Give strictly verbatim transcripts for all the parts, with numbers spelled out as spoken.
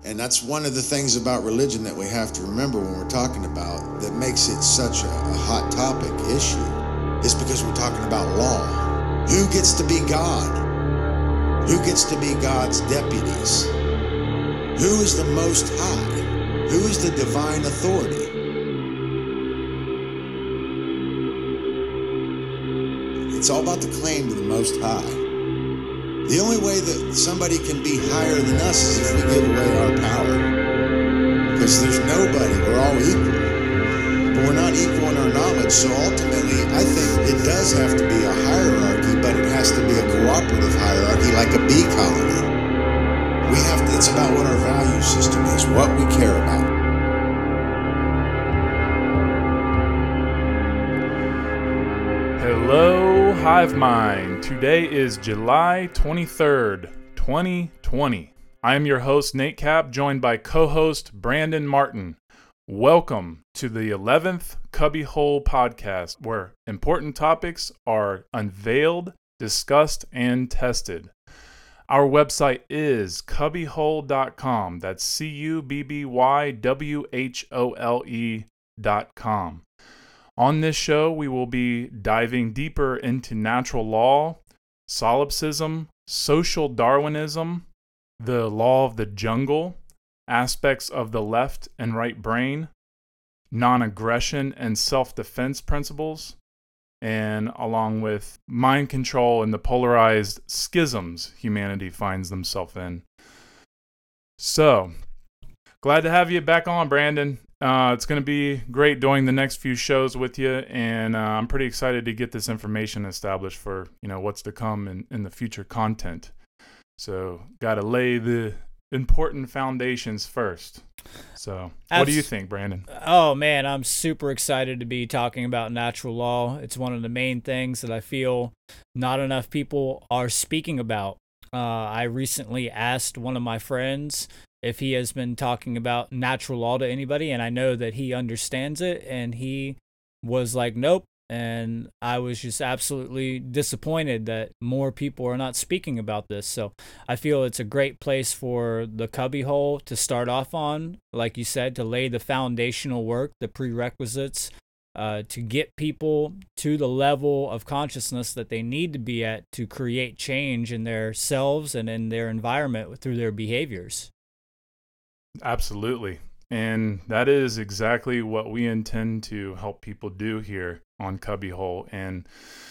And that's one of the things about religion that we have to remember when we're talking about that makes it such a, a hot topic issue is because we're talking about law. Who gets to be God? Who gets to be God's deputies? Who is the Most High? Who is the divine authority? It's all about the claim to the Most High. The only way that somebody can be higher than us is if we give away our power. Because there's nobody, we're all equal. But we're not equal in our knowledge, so ultimately I think it does have to be a hierarchy, but it has to be a cooperative hierarchy like a bee colony. We have to, it's about what our value system is, what we care about. Hello, Hive Mind. Today is July twenty-third, twenty twenty. I am your host, Nate Cap, joined by co-host Brandon Martin. Welcome to the eleventh Cubbyhole podcast, where important topics are unveiled, discussed, and tested. Our website is cubbyhole dot com. That's C U B B Y W H O L E dot com. On this show, we will be diving deeper into natural law, solipsism, social Darwinism, the law of the jungle, aspects of the left and right brain, non-aggression and self-defense principles, and along with mind control and the polarized schisms humanity finds themselves in. So, glad to have you back on, Brandon. Uh, it's going to be great doing the next few shows with you, and uh, I'm pretty excited to get this information established for, you know, what's to come in, in the future content. So, got to lay the important foundations first. So, Abs- what do you think, Brandon? Oh, man, I'm super excited to be talking about natural law. It's one of the main things that I feel not enough people are speaking about. Uh, I recently asked one of my friends if he has been talking about natural law to anybody, and I know that he understands it, and he was like, nope. And I was just absolutely disappointed that more people are not speaking about this. So I feel it's a great place for the Cubbyhole to start off on, like you said, to lay the foundational work, the prerequisites, uh, to get people to the level of consciousness that they need to be at to create change in their selves and in their environment through their behaviors. Absolutely. And that is exactly what we intend to help people do here on Cubbyhole. And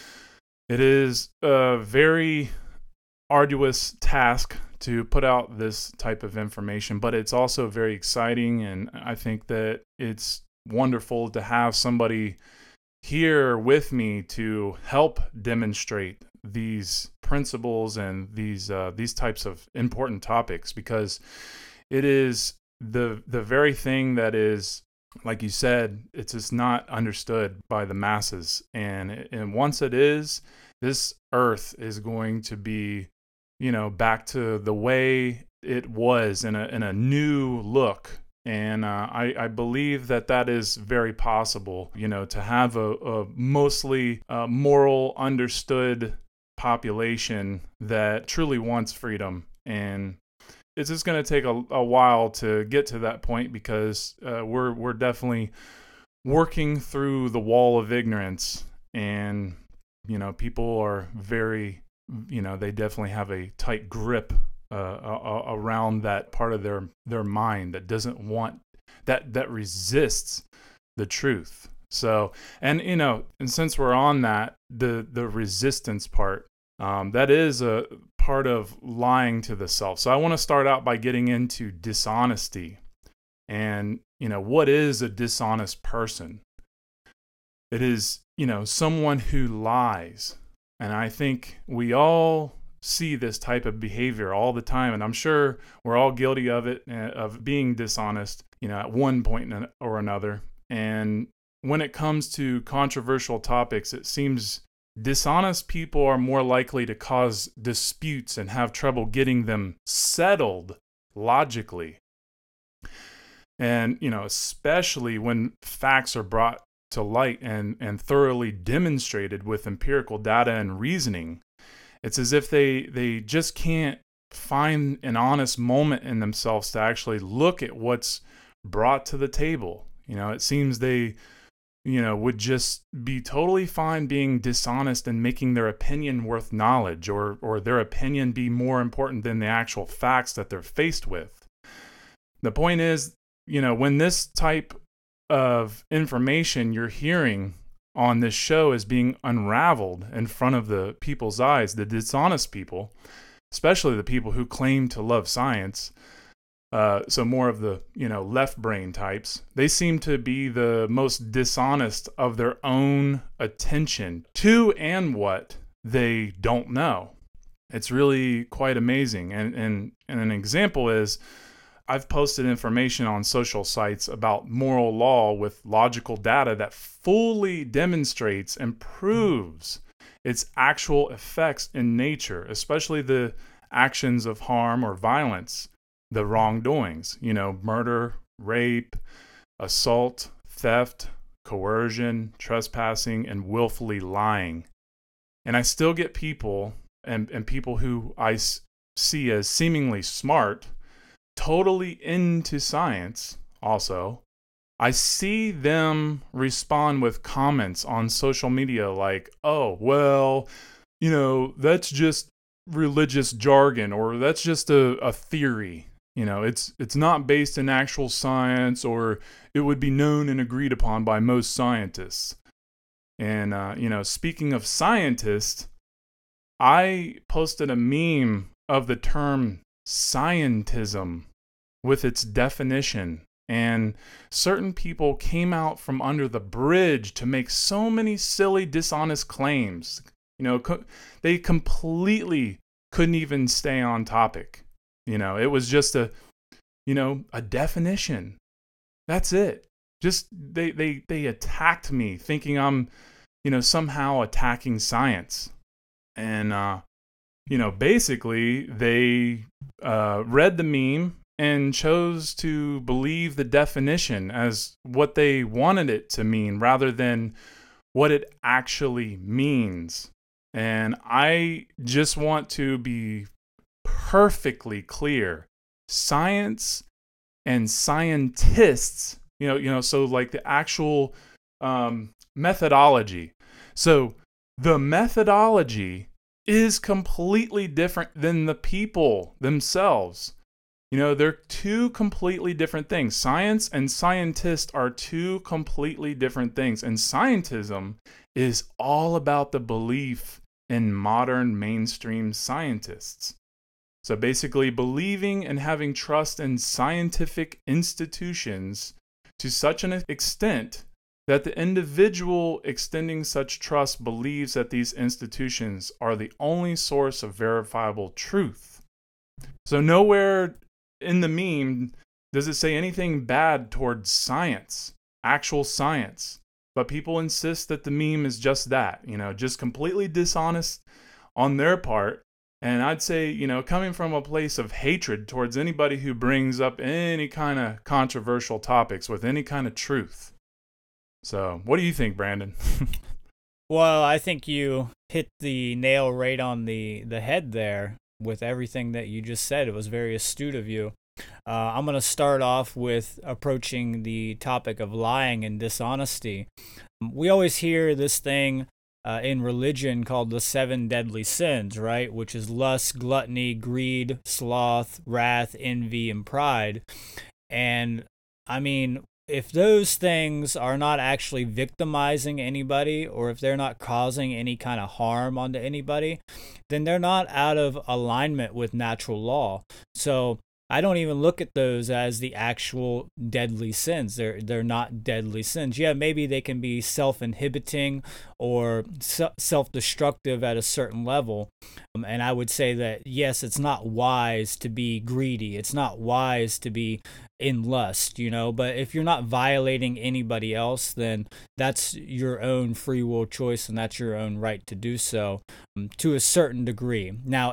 it is a very arduous task to put out this type of information, but it's also very exciting. And I think that it's wonderful to have somebody here with me to help demonstrate these principles and these uh, these types of important topics, because it is the the very thing that is, like you said, it's just not understood by the masses. And and once it is, this earth is going to be, you know, back to the way it was in a in a new look. And uh, I, I believe that that is very possible, you know, to have a, a mostly uh, moral, understood population that truly wants freedom. And it's just going to take a, a while to get to that point, because uh, we're we're definitely working through the wall of ignorance, and you know, people are very, you know, they definitely have a tight grip uh, a, a, around that part of their their mind that doesn't want that that resists the truth. So, and you know, and since we're on that, the the resistance part, um, that is a part of lying to the self. So I want to start out by getting into dishonesty. And, you know, what is a dishonest person? It is, you know, someone who lies. And I think we all see this type of behavior all the time. And I'm sure we're all guilty of it, of being dishonest, you know, at one point or another. And when it comes to controversial topics, it seems dishonest people are more likely to cause disputes and have trouble getting them settled logically. And, you know, especially when facts are brought to light and, and thoroughly demonstrated with empirical data and reasoning, it's as if they, they just can't find an honest moment in themselves to actually look at what's brought to the table. You know, it seems they, you know, would just be totally fine being dishonest and making their opinion worth knowledge, or or their opinion be more important than the actual facts that they're faced with. The point is, you know, when this type of information you're hearing on this show is being unraveled in front of the people's eyes, the dishonest people, especially the people who claim to love science, uh, so more of the, you know, left brain types, they seem to be the most dishonest of their own attention to and what they don't know. It's really quite amazing. And, and, and an example is, I've posted information on social sites about moral law with logical data that fully demonstrates and proves its actual effects in nature, especially the actions of harm or violence, the wrongdoings, you know, murder, rape, assault, theft, coercion, trespassing, and willfully lying. And I still get people and, and people who I s- see as seemingly smart, totally into science also. I see them respond with comments on social media like, oh, well, you know, that's just religious jargon, or that's just a, a theory. You know, it's it's not based in actual science, or it would be known and agreed upon by most scientists. And, uh, you know, speaking of scientists, I posted a meme of the term scientism with its definition, and certain people came out from under the bridge to make so many silly, dishonest claims. You know, co- they completely couldn't even stay on topic. You know, it was just a, you know, a definition. That's it. Just they they they attacked me, thinking I'm, you know, somehow attacking science, and uh, you know, basically they uh, read the meme and chose to believe the definition as what they wanted it to mean rather than what it actually means. And I just want to be perfectly clear. Science and scientists, you know, you know, so like the actual um, methodology. So the methodology is completely different than the people themselves. You know, they're two completely different things. Science and scientist are two completely different things. And scientism is all about the belief in modern mainstream scientists. So basically believing and having trust in scientific institutions to such an extent that the individual extending such trust believes that these institutions are the only source of verifiable truth. So nowhere in the meme does it say anything bad towards science, actual science. But people insist that the meme is just that, you know, just completely dishonest on their part. And I'd say, you know, coming from a place of hatred towards anybody who brings up any kind of controversial topics with any kind of truth. So, what do you think, Brandon? Well, I think you hit the nail right on the, the head there with everything that you just said. It was very astute of you. Uh, I'm going to start off with approaching the topic of lying and dishonesty. We always hear this thing uh, in religion called the seven deadly sins, right? Which is lust, gluttony, greed, sloth, wrath, envy, and pride. And I mean, if those things are not actually victimizing anybody, or if they're not causing any kind of harm onto anybody, then they're not out of alignment with natural law. So I don't even look at those as the actual deadly sins. They're they're not deadly sins. Yeah, maybe they can be self-inhibiting or self-destructive at a certain level. Um, and I would say that, yes, it's not wise to be greedy. It's not wise to be in lust, you know, but if you're not violating anybody else, then that's your own free will choice, and that's your own right to do so um, to a certain degree. Now, if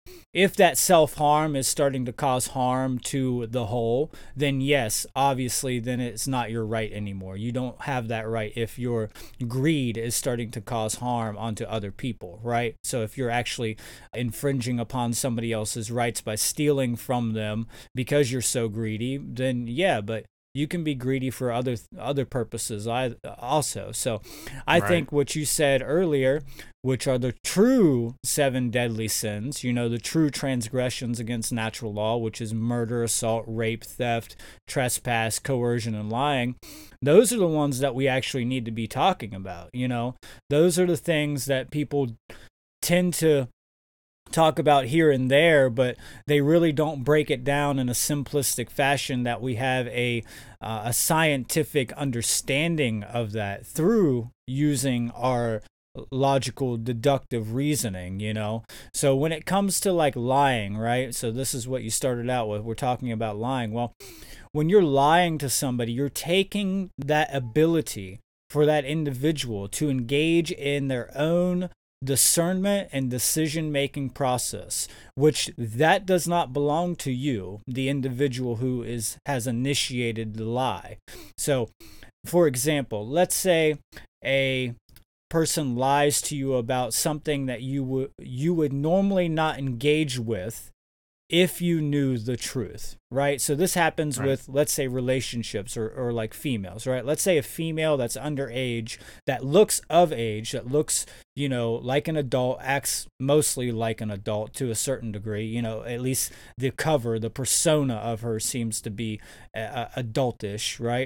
if that self-harm is starting to cause harm to the whole, then yes, obviously, then it's not your right anymore. You don't have that right if your greed is starting to cause harm onto other people, right? So if you're actually infringing upon somebody else's rights by stealing from them because you're so greedy, then yeah, but you can be greedy for other other purposes also. So I Right. think what you said earlier, which are the true seven deadly sins, you know, the true transgressions against natural law, which is murder, assault, rape, theft, trespass, coercion, and lying, those are the ones that we actually need to be talking about. You know, those are the things that people tend to talk about here and there, but they really don't break it down in a simplistic fashion that we have a uh, a scientific understanding of that through using our logical deductive reasoning, you know. So when it comes to like lying, right? So this is what you started out with. We're talking about lying. Well, when you're lying to somebody, you're taking that ability for that individual to engage in their own discernment and decision-making process, which that does not belong to you, the individual who is has initiated the lie. So, for example, let's say a person lies to you about something that you would you would normally not engage with if you knew the truth, right? So this happens Right. with, let's say, relationships or, or like females, right? Let's say a female that's underage, that looks of age, that looks, you know, like an adult, acts mostly like an adult to a certain degree, you know, at least the cover, the persona of her seems to be uh, adultish, right?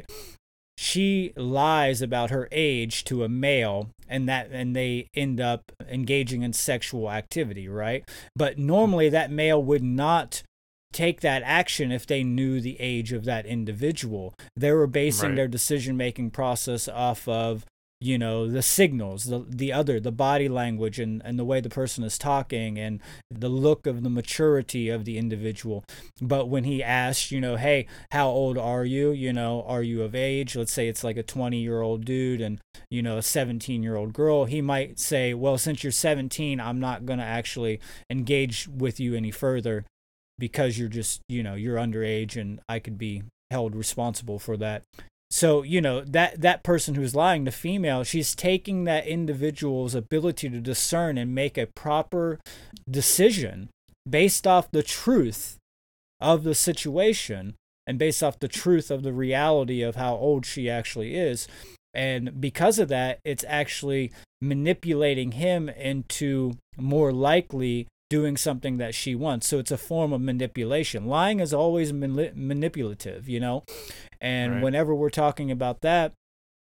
She lies about her age to a male, and that and they end up engaging in sexual activity, right? But normally that male would not take that action if they knew the age of that individual. They were basing Right. their decision-making process off of, you know, the signals, the the other, the body language, and, and the way the person is talking, and the look of the maturity of the individual. But when he asked, you know, hey, how old are you? You know, are you of age? Let's say it's like a twenty-year-old dude and, you know, a seventeen-year-old girl. He might say, well, since you're seventeen, I'm not going to actually engage with you any further because you're just, you know, you're underage and I could be held responsible for that. So, you know, that, that person who's lying, the female, she's taking that individual's ability to discern and make a proper decision based off the truth of the situation and based off the truth of the reality of how old she actually is. And because of that, it's actually manipulating him into more likely doing something that she wants. So it's a form of manipulation. Lying is always mani- manipulative, you know? And Right. whenever we're talking about that,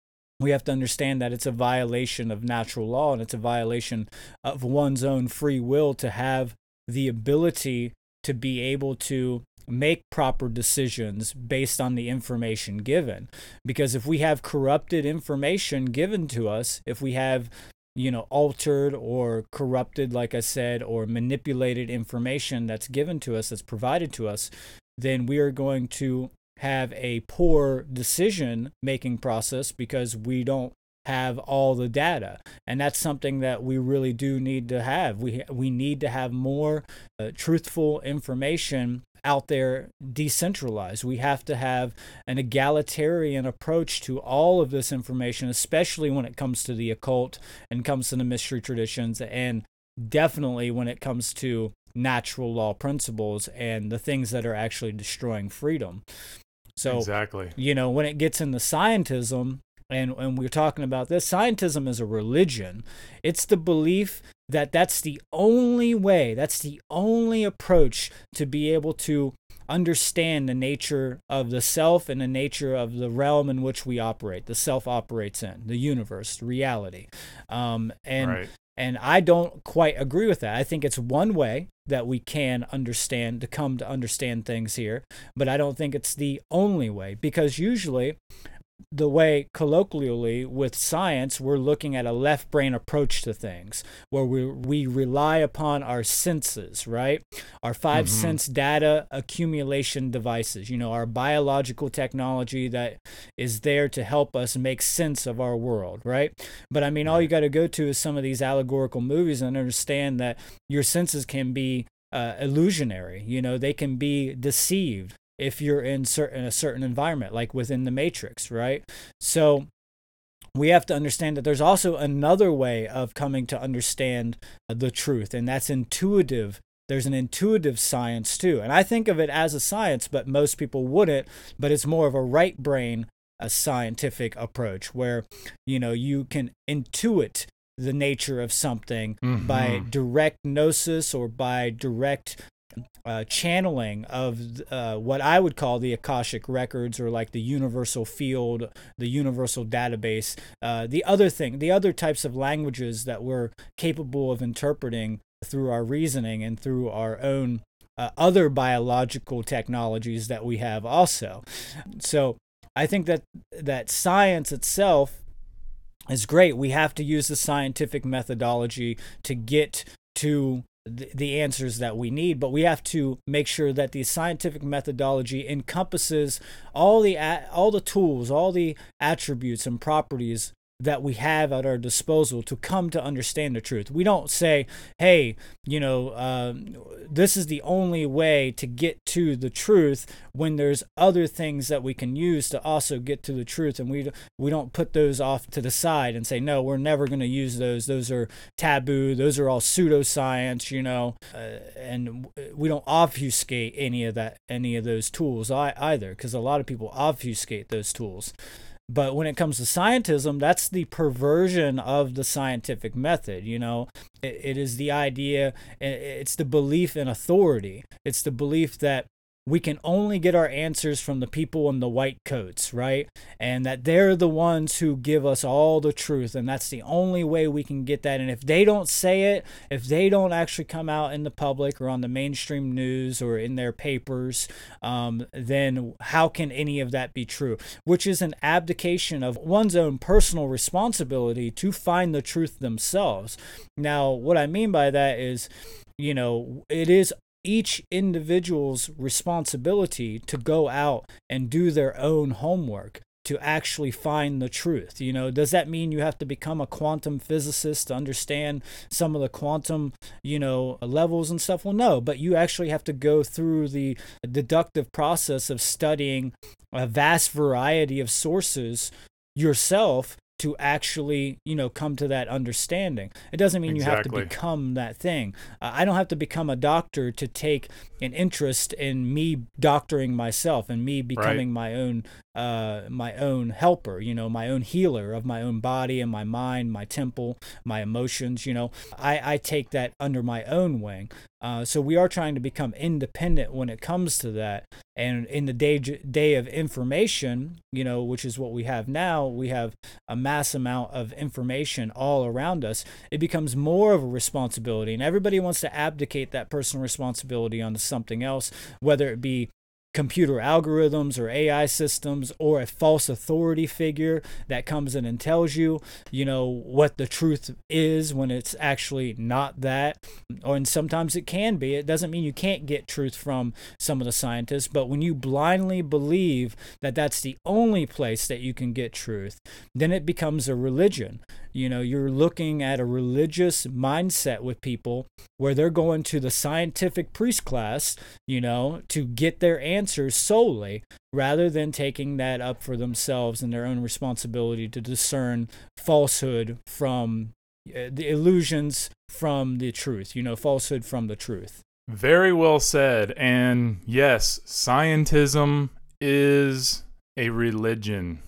we have to understand that it's a violation of natural law, and it's a violation of one's own free will to have the ability to be able to make proper decisions based on the information given. Because if we have corrupted information given to us, if we have, you know, altered or corrupted, like I said, or manipulated information that's given to us, that's provided to us, then we are going to have a poor decision making process because we don't have all the data. And that's something that we really do need to have. We we need to have more uh, truthful information out there, decentralized. We have to have an egalitarian approach to all of this information, especially when it comes to the occult and comes to the mystery traditions, and definitely when it comes to natural law principles and the things that are actually destroying freedom. So, Exactly. you know, when it gets into scientism, and, and we're talking about this, scientism is a religion. It's the belief that that's the only way, that's the only approach to be able to understand the nature of the self and the nature of the realm in which we operate, the self operates in, the universe, reality. Um, and Right. And I don't quite agree with that. I think it's one way that we can understand, to come to understand things here, but I don't think it's the only way, because usually the way colloquially with science, we're looking at a left brain approach to things where we we rely upon our senses, right? Our five Mhm. sense data accumulation devices, you know, our biological technology that is there to help us make sense of our world, right? But I mean, all you got to go to is some of these allegorical movies and understand that your senses can be uh, illusionary. You know, they can be deceived if you're in certain a certain environment, like within the Matrix, right? So we have to understand that there's also another way of coming to understand the truth, and that's intuitive. There's an intuitive science too. And I think of it as a science, but most people wouldn't. But it's more of a right brain, a scientific approach where, you know, you can intuit the nature of something mm-hmm. by direct gnosis or by direct uh, channeling of uh, what I would call the Akashic records, or like the universal field, the universal database. Uh, the other thing, the other types of languages that we're capable of interpreting through our reasoning and through our own uh, other biological technologies that we have also. So I think that that science itself is great. We have to use the scientific methodology to get to the, the answers that we need, but we have to make sure that the scientific methodology encompasses all the all the tools, all the attributes and properties that we have at our disposal to come to understand the truth. We don't say, hey, you know, um, this is the only way to get to the truth, when there's other things that we can use to also get to the truth. And we we don't put those off to the side and say, no, we're never going to use those. Those are taboo. Those are all pseudoscience, you know, uh, and we don't obfuscate any of that, any of those tools either, because a lot of people obfuscate those tools. But when it comes to scientism, that's the perversion of the scientific method. You know, it, it is the idea, it's the belief in authority. It's the belief that we can only get our answers from the people in the white coats, right? And that they're the ones who give us all the truth, and that's the only way we can get that. And if they don't say it, if they don't actually come out in the public or on the mainstream news or in their papers, um, then how can any of that be true? Which is an abdication of one's own personal responsibility to find the truth themselves. Now, what I mean by that is, you know, it is each individual's responsibility to go out and do their own homework to actually find the truth. You know, does that mean you have to become a quantum physicist to understand some of the quantum, you know, levels and stuff? Well, no, but you actually have to go through the deductive process of studying a vast variety of sources yourself to actually, you know, come to that understanding. It doesn't mean exactly. you have to become that thing. Uh, I don't have to become a doctor to take an interest in me doctoring myself and me becoming right. my own uh, my own helper, you know, my own healer of my own body and my mind, my temple, my emotions, you know. I, I take that under my own wing. Uh, so we are trying to become independent when it comes to that. And in the day day of information, you know, which is what we have now, we have a mass amount of information all around us. It becomes more of a responsibility, and everybody wants to abdicate that personal responsibility onto something else, whether it be computer algorithms or A I systems or a false authority figure that comes in and tells you, you know, what the truth is when it's actually not that. Or and sometimes it can be. It doesn't mean you can't get truth from some of the scientists, but when you blindly believe that that's the only place that you can get truth, then it becomes a religion. You know, you're looking at a religious mindset with people where they're going to the scientific priest class, you know, to get their answers solely, rather than taking that up for themselves and their own responsibility to discern falsehood from uh, the illusions from the truth, you know, falsehood from the truth. Very well said. And yes, scientism is a religion.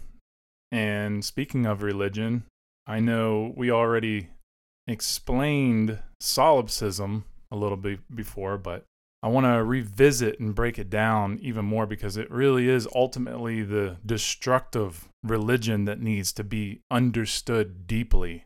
And speaking of religion, I know we already explained solipsism a little bit before, but I want to revisit and break it down even more, because it really is ultimately the destructive religion that needs to be understood deeply.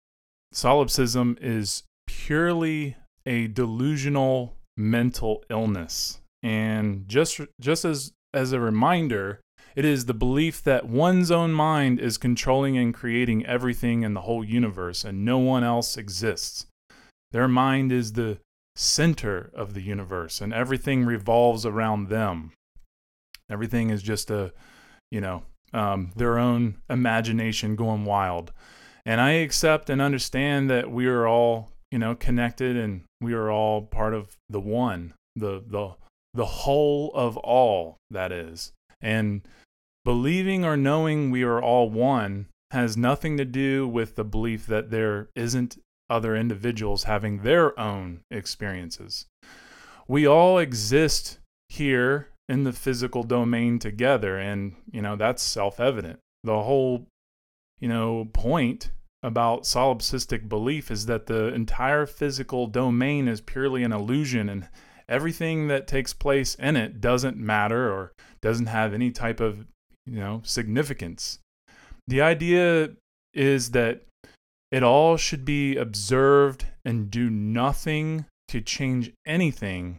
Solipsism is purely a delusional mental illness. And just just as, as a reminder, it is the belief that one's own mind is controlling and creating everything in the whole universe, and no one else exists. Their mind is the center of the universe, and everything revolves around them. Everything is just a, you know, um, their own imagination going wild. And I accept and understand that we are all you know, connected, and we are all part of the one, the the the whole of all, that is. And believing or knowing we are all one has nothing to do with the belief that there isn't other individuals having their own experiences. We all exist here in the physical domain together, and, you know, that's self-evident. The whole, you know, point about solipsistic belief is that the entire physical domain is purely an illusion, and everything that takes place in it doesn't matter or doesn't have any type of, you know, significance. The idea is that it all should be observed and do nothing to change anything.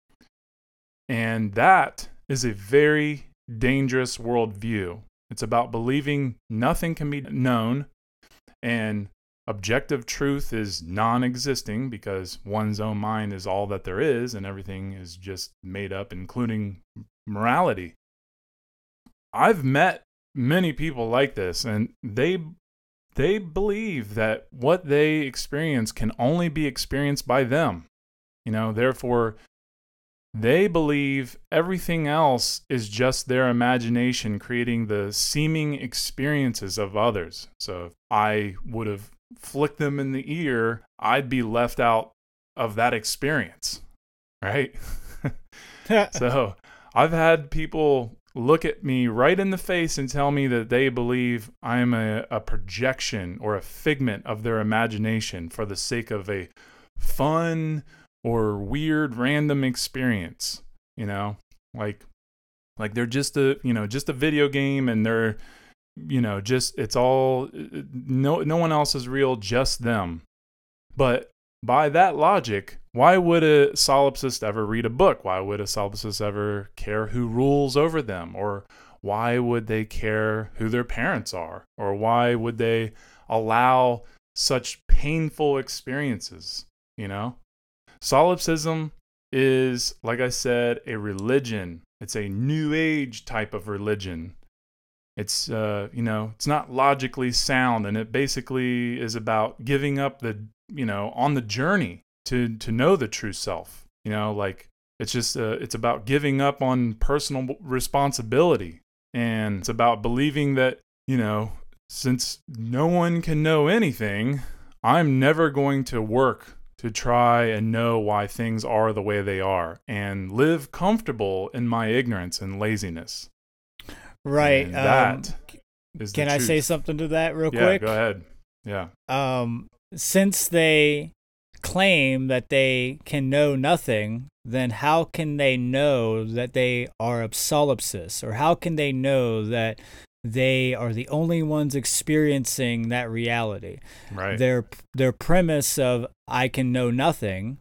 And that is a very dangerous worldview. It's about believing nothing can be known, and objective truth is non-existing because one's own mind is all that there is, and everything is just made up, including morality. I've met many people like this, and they they believe that what they experience can only be experienced by them. You know, therefore, they believe everything else is just their imagination creating the seeming experiences of others. So if I would have flicked them in the ear, I'd be left out of that experience, right? So I've had people look at me right in the face and tell me that they believe I'm a, a projection or a figment of their imagination for the sake of a fun or weird random experience, you know, like, like they're just a, you know, just a video game, and they're, you know, just, it's all, no, no one else is real, just them. But by that logic, why would a solipsist ever read a book? Why would a solipsist ever care who rules over them? Or why would they care who their parents are? Or why would they allow such painful experiences, you know? Solipsism is, like I said, a religion. It's a new age type of religion. It's, uh, you know, it's not logically sound, and it basically is about giving up the, you know, on the journey to, to know the true self. You know, like, it's just, uh, it's about giving up on personal responsibility. And it's about believing that, you know, since no one can know anything, I'm never going to work to try and know why things are the way they are, and live comfortable in my ignorance and laziness. Right. And that um, is the can I truth. say something to that real yeah, quick? Go ahead. Yeah. Um, since they claim that they can know nothing, then how can they know that they are a solipsist? Or how can they know that they are the only ones experiencing that reality? Right. Their their premise of I can know nothing,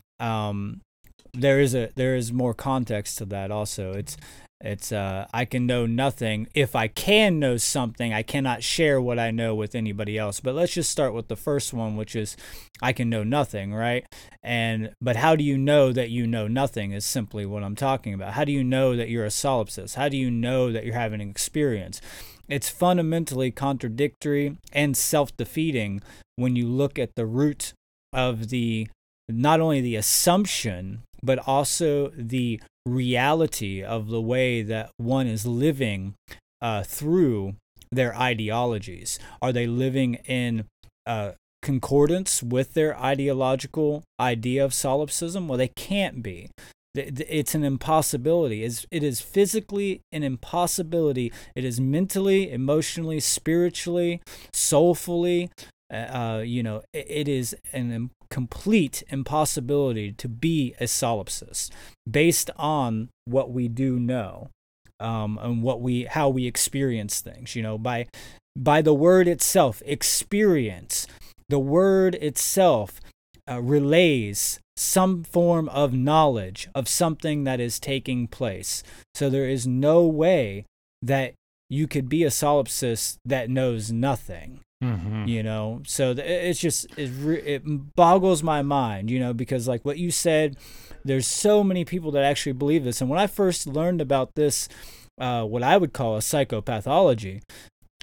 um, there is a there is more context to that also. It's it's uh, I can know nothing. If I can know something, I cannot share what I know with anybody else. But let's just start with the first one, which is I can know nothing, right? And but how do you know that you know nothing is simply what I'm talking about. How do you know that you're a solipsist? How do you know that you're having an experience? It's fundamentally contradictory and self-defeating when you look at the root of the, not only the assumption, but also the reality of the way that one is living uh, through their ideologies. Are they living in uh, concordance with their ideological idea of solipsism? Well, they can't be. It's an impossibility. It is physically an impossibility. It is mentally, emotionally, spiritually, soulfully. Uh, you know, it is an complete impossibility to be a solipsist based on what we do know, um, and what we, how we experience things. You know, by by the word itself, experience. The word itself uh, relays some form of knowledge of something that is taking place. So there is no way that you could be a solipsist that knows nothing. Mm-hmm. You know, so it's just, it, it boggles my mind, you know, because like what you said, there's so many people that actually believe this. And when I first learned about this, uh, what I would call a psychopathology,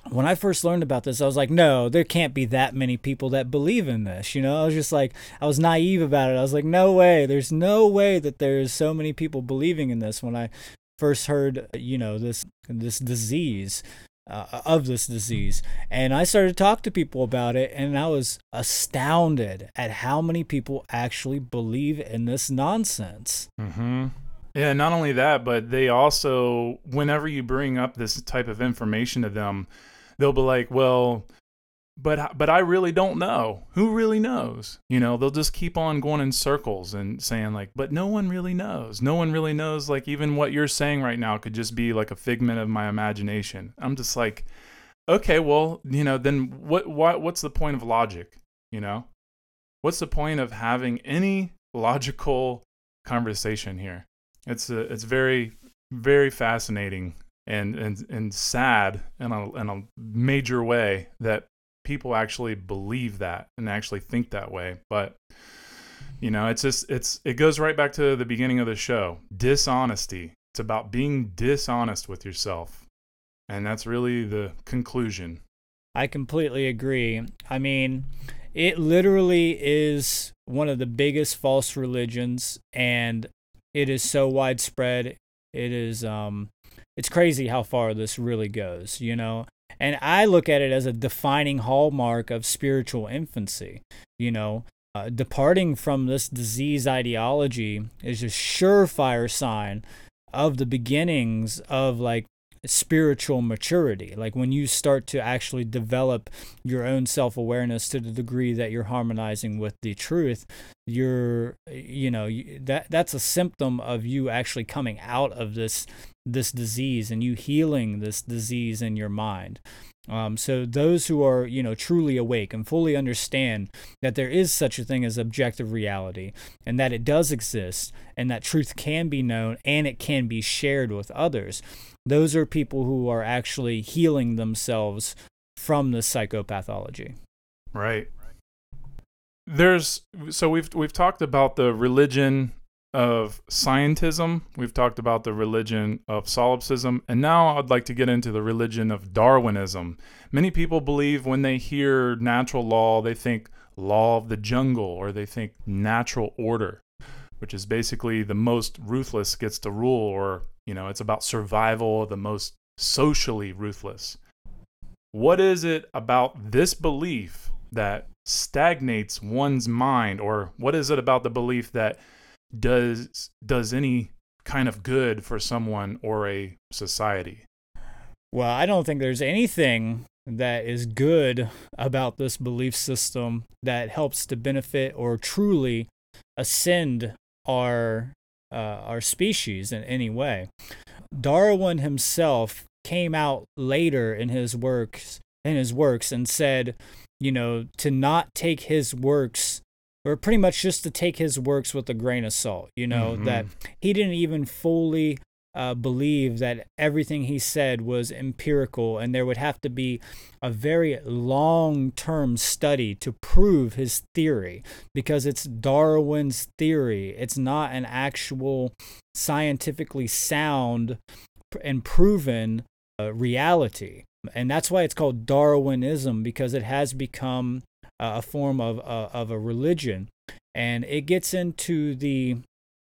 when I first learned about this, I was like, no, there can't be that many people that believe in this. You know, I was just like, I was naive about it. I was like, no way. There's no way that there's so many people believing in this when I first heard, you know, this this disease, uh, of this disease. And I started to talk to people about it, and I was astounded at how many people actually believe in this nonsense. Mm-hmm. Yeah, not only that, but they also, whenever you bring up this type of information to them, they'll be like, well, but but I really don't know. Who really knows? You know, they'll just keep on going in circles and saying like, but no one really knows. No one really knows. Like, even what you're saying right now could just be like a figment of my imagination. I'm just like, okay, well, you know, then what, what what's the point of logic? You know, what's the point of having any logical conversation here? It's a, it's very, very fascinating and, and, and sad in a, in a major way that people actually believe that and actually think that way. But, you know, it's just, it's, it goes right back to the beginning of the show. Dishonesty. It's about being dishonest with yourself. And that's really the conclusion. I completely agree. I mean, it literally is one of the biggest false religions, and it is so widespread. It is, um, it's crazy how far this really goes, you know? And I look at it as a defining hallmark of spiritual infancy, you know? Uh, departing from this disease ideology is a surefire sign of the beginnings of, like, spiritual maturity. Like, when you start to actually develop your own self-awareness to the degree that you're harmonizing with the truth, you're, you know, that that's a symptom of you actually coming out of this this disease and you healing this disease in your mind. Um, so those who are, you know, truly awake and fully understand that there is such a thing as objective reality, and that it does exist, and that truth can be known and it can be shared with others, those are people who are actually healing themselves from this psychopathology. Right. There's so we've we've talked about the religion of scientism, we've talked about the religion of solipsism, and now I'd like to get into the religion of Darwinism. Many people believe when they hear natural law, they think law of the jungle, or they think natural order, which is basically the most ruthless gets to rule, or, you know, it's about survival, the most socially ruthless. What is it about this belief that stagnates one's mind, or what is it about the belief that does does any kind of good for someone or a society? Well, I don't think there's anything that is good about this belief system that helps to benefit or truly ascend our uh, our species in any way. Darwin himself came out later in his works in his works and said, you know, to not take his works, or pretty much just to take his works with a grain of salt, you know, mm-hmm. that he didn't even fully uh, believe that everything he said was empirical, and there would have to be a very long-term study to prove his theory, because it's Darwin's theory. It's not an actual scientifically sound and proven uh, reality. And that's why it's called Darwinism, because it has become a form of uh, of a religion, and it gets into the,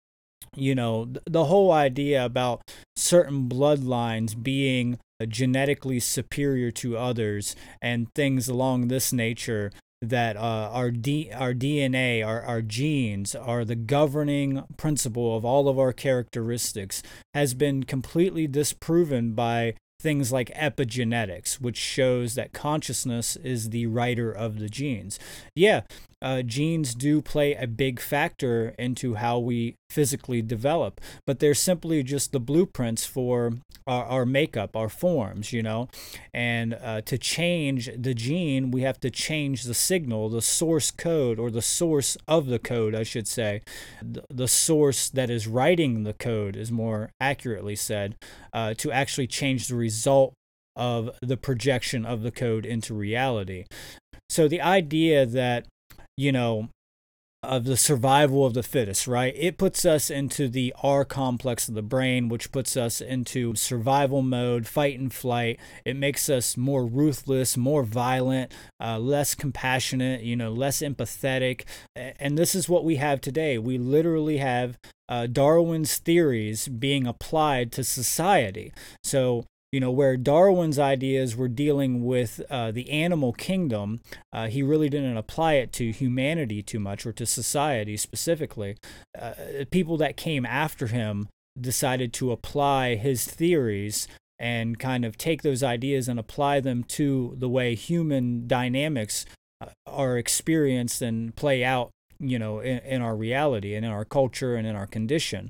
you know, the whole idea about certain bloodlines being genetically superior to others and things along this nature, that uh, our D our D N A, our our genes are the governing principle of all of our characteristics, has been completely disproven by things like epigenetics, which shows that consciousness is the writer of the genes. Yeah, uh, genes do play a big factor into how we physically develop, but they're simply just the blueprints for our, our makeup, our forms, you know. And uh, to change the gene, we have to change the signal, the source code, or the source of the code, I should say. The, the source that is writing the code is more accurately said, uh, to actually change the result of the projection of the code into reality. So the idea that, you know, of the survival of the fittest, right? It puts us into the R complex of the brain, which puts us into survival mode, fight and flight. It makes us more ruthless, more violent, uh, less compassionate, you know, less empathetic. And this is what we have today. We literally have uh, Darwin's theories being applied to society. So, you know, where Darwin's ideas were dealing with uh, the animal kingdom, uh, he really didn't apply it to humanity too much, or to society specifically. Uh, people that came after him decided to apply his theories and kind of take those ideas and apply them to the way human dynamics are experienced and play out, you know, in, in our reality and in our culture and in our condition.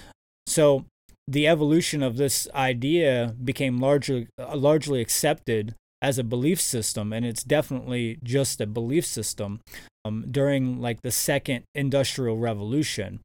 So the evolution of this idea became largely largely accepted as a belief system, and it's definitely just a belief system um, during like the second industrial revolution.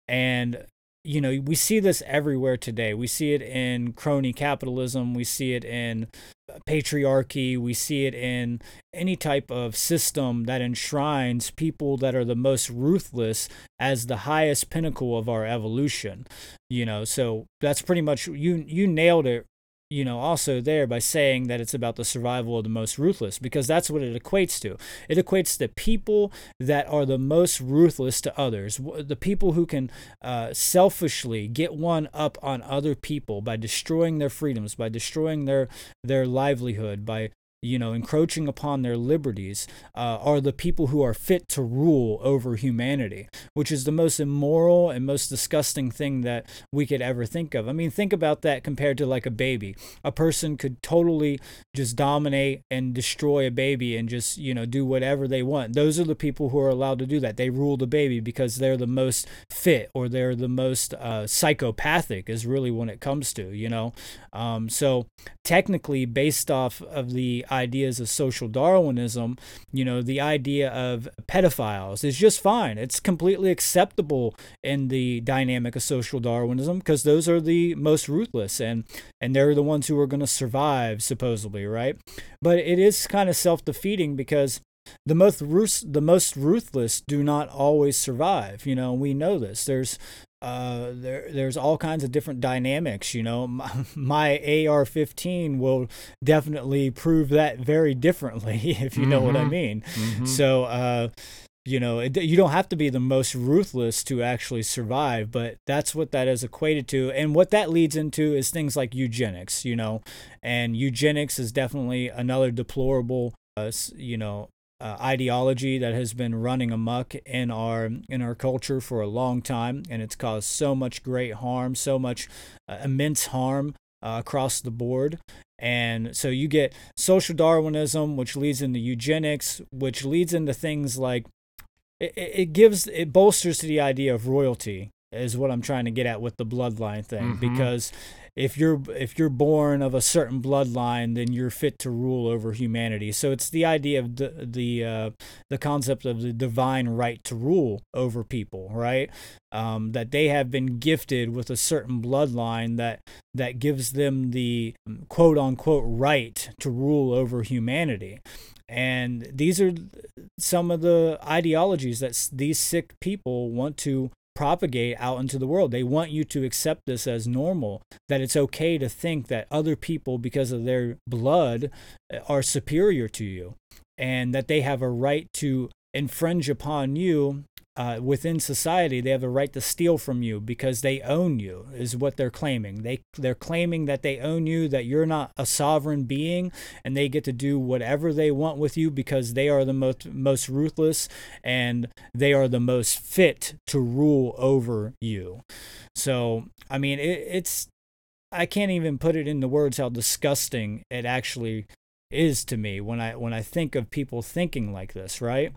And you know, we see this everywhere today. We see it in crony capitalism. We see it in patriarchy. We see it in any type of system that enshrines people that are the most ruthless as the highest pinnacle of our evolution. You know, so that's pretty much, you you nailed it, you know, also there by saying that it's about the survival of the most ruthless, because that's what it equates to. It equates to people that are the most ruthless to others, the people who can uh, selfishly get one up on other people by destroying their freedoms, by destroying their their livelihood, by, you know, encroaching upon their liberties, uh, are the people who are fit to rule over humanity, which is the most immoral and most disgusting thing that we could ever think of. I mean, think about that compared to like a baby. A person could totally just dominate and destroy a baby and just, you know, do whatever they want. Those are the people who are allowed to do that. They rule the baby because they're the most fit, or they're the most uh, psychopathic is really when it comes to, you know. Um, so technically, based off of the ideas of social Darwinism, you know, the idea of pedophiles is just fine. It's completely acceptable in the dynamic of social Darwinism, because those are the most ruthless, and and they're the ones who are going to survive, supposedly, right? But it is kind of self-defeating, because the most ruth- the most ruthless do not always survive. You know, we know this. There's uh there there's all kinds of different dynamics. You know, my, my A R fifteen will definitely prove that very differently, if you know mm-hmm. what I mean. Mm-hmm. So uh you know, it, you don't have to be the most ruthless to actually survive, but that's what that is equated to. And what that leads into is things like eugenics, you know, and eugenics is definitely another deplorable uh, you know Uh, ideology that has been running amok in our in our culture for a long time, and it's caused so much great harm, so much uh, immense harm uh, across the board. And so you get social Darwinism, which leads into eugenics, which leads into things like it, it gives it bolsters to the idea of royalty, is what I'm trying to get at with the bloodline thing. Mm-hmm. Because if you're if you're born of a certain bloodline, then you're fit to rule over humanity. So it's the idea of the the uh, the concept of the divine right to rule over people, right? Um, that they have been gifted with a certain bloodline that that gives them the quote unquote right to rule over humanity. And these are some of the ideologies that these sick people want to propagate out into the world. They want you to accept this as normal, that it's okay to think that other people, because of their blood, are superior to you, and that they have a right to infringe upon you uh, within society. They have a right to steal from you because they own you, is what they're claiming. They, they're claiming that they own you, that you're not a sovereign being, and they get to do whatever they want with you because they are the most, most ruthless, and they are the most fit to rule over you. So, I mean, it, it's, I can't even put it into words how disgusting it actually is to me when I, when I think of people thinking like this, right?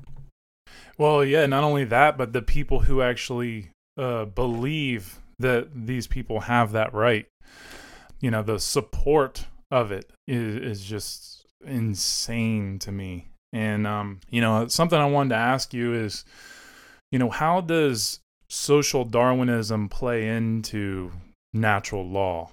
Well, yeah, not only that, but the people who actually uh, believe that these people have that right. You know, the support of it is, is just insane to me. And, um, you know, something I wanted to ask you is, you know, how does social Darwinism play into natural law?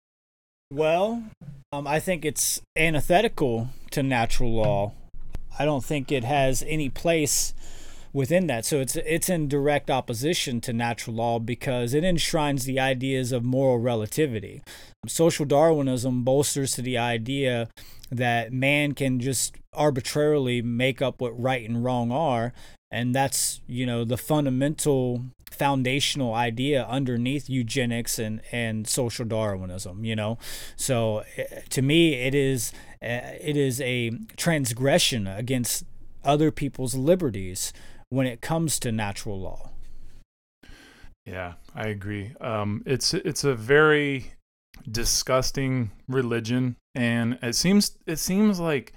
Well, um, I think it's antithetical to natural law. I don't think it has any place within that. So it's it's in direct opposition to natural law because it enshrines the ideas of moral relativity. Social Darwinism bolsters to the idea that man can just arbitrarily make up what right and wrong are, and that's, you know, the fundamental foundational idea underneath eugenics and and social Darwinism, you know. So to me, it is it is a transgression against other people's liberties when it comes to natural law. Yeah, I agree. Um, it's it's a very disgusting religion, and it seems it seems like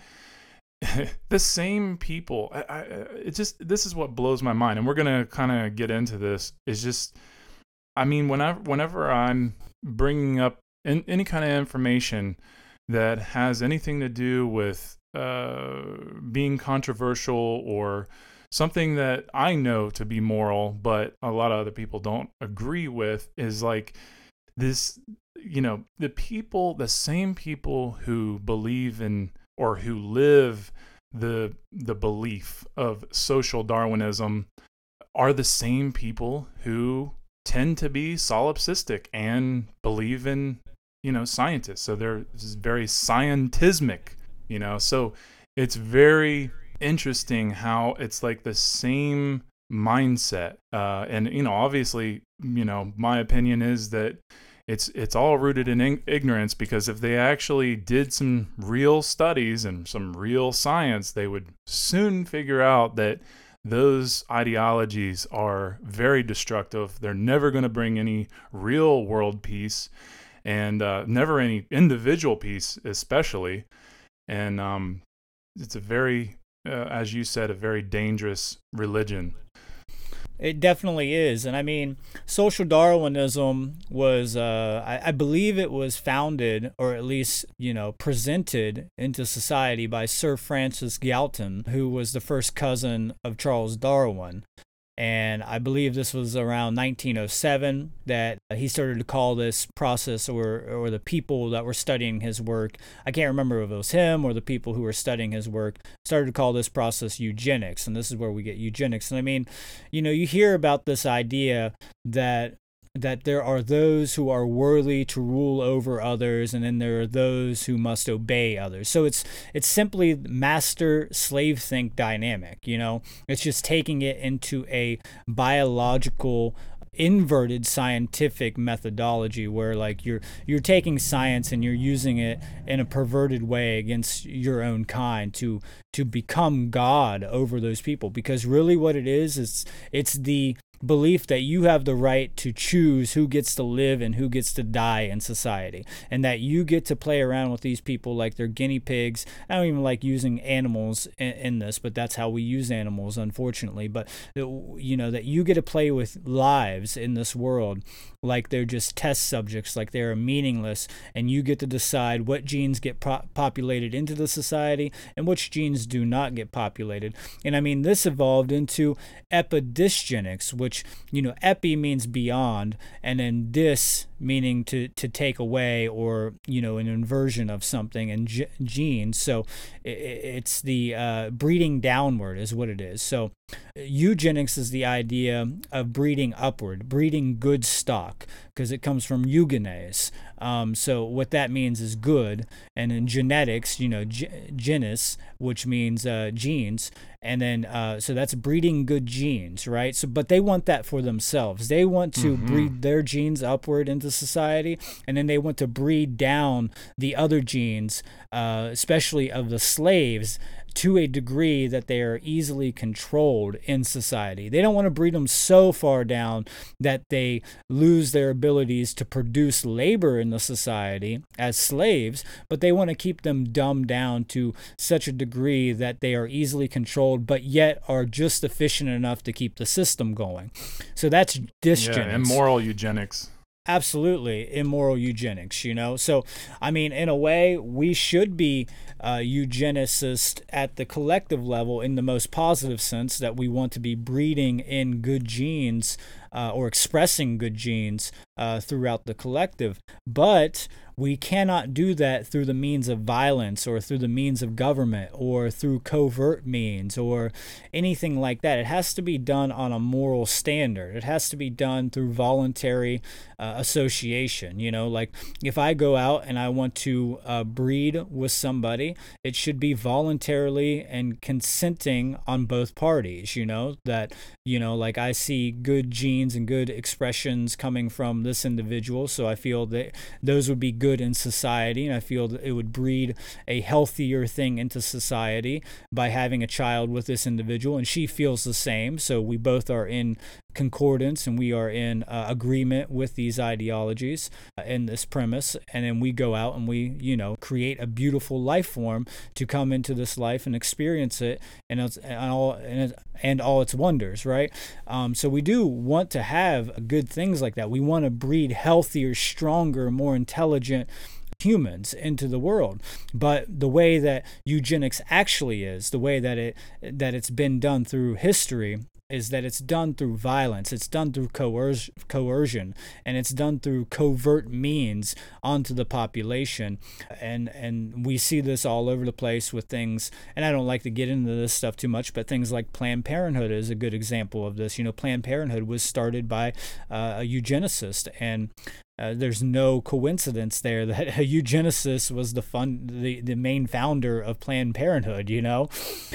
the same people. I, I, it just this is what blows my mind, and we're gonna kind of get into this. Is just, I mean, whenever whenever I'm bringing up in, any kind of information that has anything to do with uh, being controversial or something that I know to be moral, but a lot of other people don't agree with, is like this, you know, the people, the same people who believe in or who live the the belief of social Darwinism are the same people who tend to be solipsistic and believe in, you know, scientists. So they're very scientismic, you know. So it's very interesting how it's like the same mindset. Uh, and, you know, obviously, you know, my opinion is that it's it's all rooted in ing- ignorance, because if they actually did some real studies and some real science, they would soon figure out that those ideologies are very destructive. They're never going to bring any real world peace, and uh, never any individual peace, especially. And um, it's a very, uh, as you said, a very dangerous religion. It definitely is. And I mean, social Darwinism was, uh, I, I believe it was founded, or at least, you know, presented into society by Sir Francis Galton, who was the first cousin of Charles Darwin. And I believe this was around nineteen oh seven that he started to call this process, or or the people that were studying his work, I can't remember if it was him or the people who were studying his work, started to call this process eugenics. And this is where we get eugenics. And I mean, you know, you hear about this idea that that there are those who are worthy to rule over others, and then there are those who must obey others. So it's it's simply master slave think dynamic, you know. It's just taking it into a biological inverted scientific methodology where like you're you're taking science and you're using it in a perverted way against your own kind to to become God over those people. Because really what it is is it's the belief that you have the right to choose who gets to live and who gets to die in society, and that you get to play around with these people like they're guinea pigs. I don't even like using animals in, in this, but that's how we use animals, unfortunately. But, you know, that you get to play with lives in this world like they're just test subjects, like they're meaningless, and you get to decide what genes get pro- populated into the society and which genes do not get populated. And I mean, this evolved into epidysgenics, which, you know, epi means beyond, and then dis meaning to to take away, or, you know, an inversion of something, and g- genes. So it, it's the uh, breeding downward is what it is. So eugenics is the idea of breeding upward, breeding good stock, because it comes from eugenes. Um, so what that means is good. And in genetics, you know, g- genus, which means uh, genes. And then, uh, so that's breeding good genes, right? So, but they want that for themselves. They want to mm-hmm. breed their genes upward into society, and then they want to breed down the other genes, uh, especially of the slaves, to a degree that they are easily controlled in society. They don't want to breed them so far down that they lose their abilities to produce labor in the society as slaves, but they want to keep them dumbed down to such a degree that they are easily controlled, but yet are just efficient enough to keep the system going. So that's dysgenics. Yeah, immoral eugenics. Absolutely immoral eugenics, you know. So, I mean, in a way, we should be uh, eugenicists at the collective level in the most positive sense, that we want to be breeding in good genes uh, or expressing good genes uh, throughout the collective. But we cannot do that through the means of violence or through the means of government or through covert means or anything like that. It has to be done on a moral standard. It has to be done through voluntary uh, association. You know, like if I go out and I want to uh, breed with somebody, it should be voluntarily and consenting on both parties. You know, that, you know, like I see good genes and good expressions coming from this individual, so I feel that those would be good in society, and I feel that it would breed a healthier thing into society by having a child with this individual, and she feels the same, so we both are in concordance and we are in uh, agreement with these ideologies uh, and this premise, and then we go out and we, you know, create a beautiful life form to come into this life and experience it and, it's, and all and, and all its wonders, right? Um, so we do want to have good things like that. We want to breed healthier, stronger, more intelligent humans into the world. But the way that eugenics actually is, the way that it that it's been done through history, is that it's done through violence, it's done through coerc- coercion, and it's done through covert means onto the population. And and we see this all over the place with things, and I don't like to get into this stuff too much, but things like Planned Parenthood is a good example of this. You know, Planned Parenthood was started by uh, a eugenicist, and Uh, there's no coincidence there that a eugenicist was the fun, the, the main founder of Planned Parenthood, you know?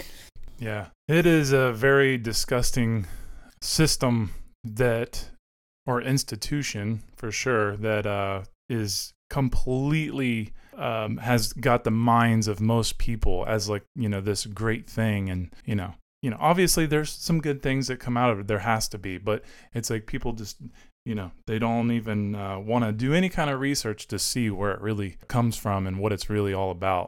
Yeah, it is a very disgusting system that, or institution for sure, that uh, is completely, um, has got the minds of most people as like, you know, this great thing. And, you know, you know, obviously there's some good things that come out of it. There has to be, but it's like people just, you know, they don't even uh, want to do any kind of research to see where it really comes from and what it's really all about.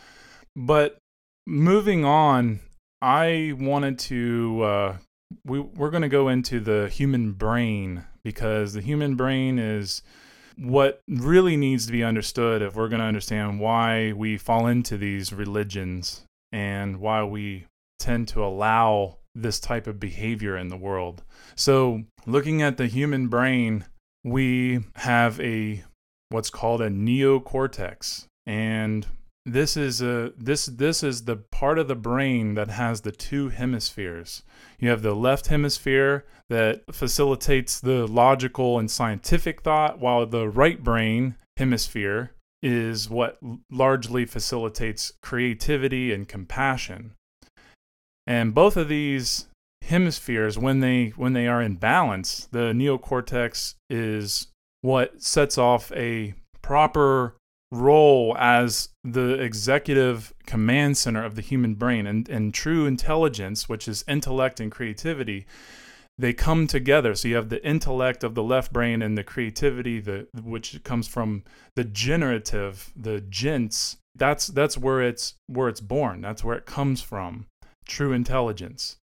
But moving on, I wanted to, uh, we, we're going to go into the human brain, because the human brain is what really needs to be understood if we're going to understand why we fall into these religions and why we tend to allow this type of behavior in the world. So looking at the human brain, we have a what's called a neocortex, and this is a this this is the part of the brain that has the two hemispheres. You have the left hemisphere that facilitates the logical and scientific thought, while the right brain hemisphere is what largely facilitates creativity and compassion. And both of these hemispheres, when they when they are in balance, the neocortex is what sets off a proper role as the executive command center of the human brain. And, and true intelligence, which is intellect and creativity, they come together. So you have the intellect of the left brain and the creativity, the which comes from the generative, the gens. That's that's where it's where it's born. That's where it comes from. True intelligence.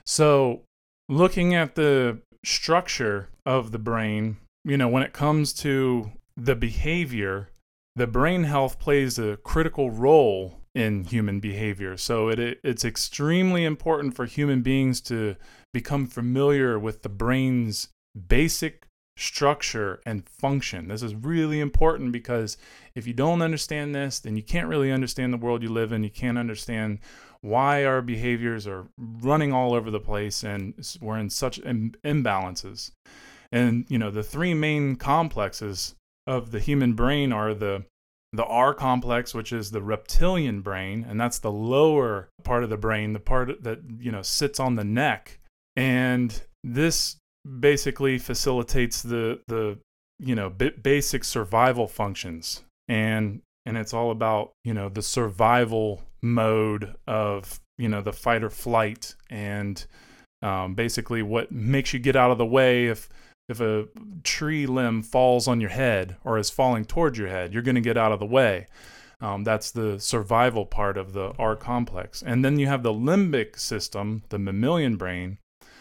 So looking at the structure of the brain, you know, when it comes to the behavior, the brain health plays a critical role in human behavior. So it it's extremely important for human beings to become familiar with the brain's basic structure and function. This is really important, because if you don't understand this, then you can't really understand the world you live in. You can't understand why our behaviors are running all over the place and we're in such Im- imbalances. And, you know, the three main complexes of the human brain are the the R complex, which is the reptilian brain, and that's the lower part of the brain, the part that, you know, sits on the neck. And this basically facilitates the the you know b- basic survival functions, and and it's all about, you know, the survival mode of, you know, the fight or flight, and um, basically what makes you get out of the way if if a tree limb falls on your head or is falling towards your head, you're going to get out of the way. Um, that's the survival part of the R complex. And then you have the limbic system, the mammalian brain,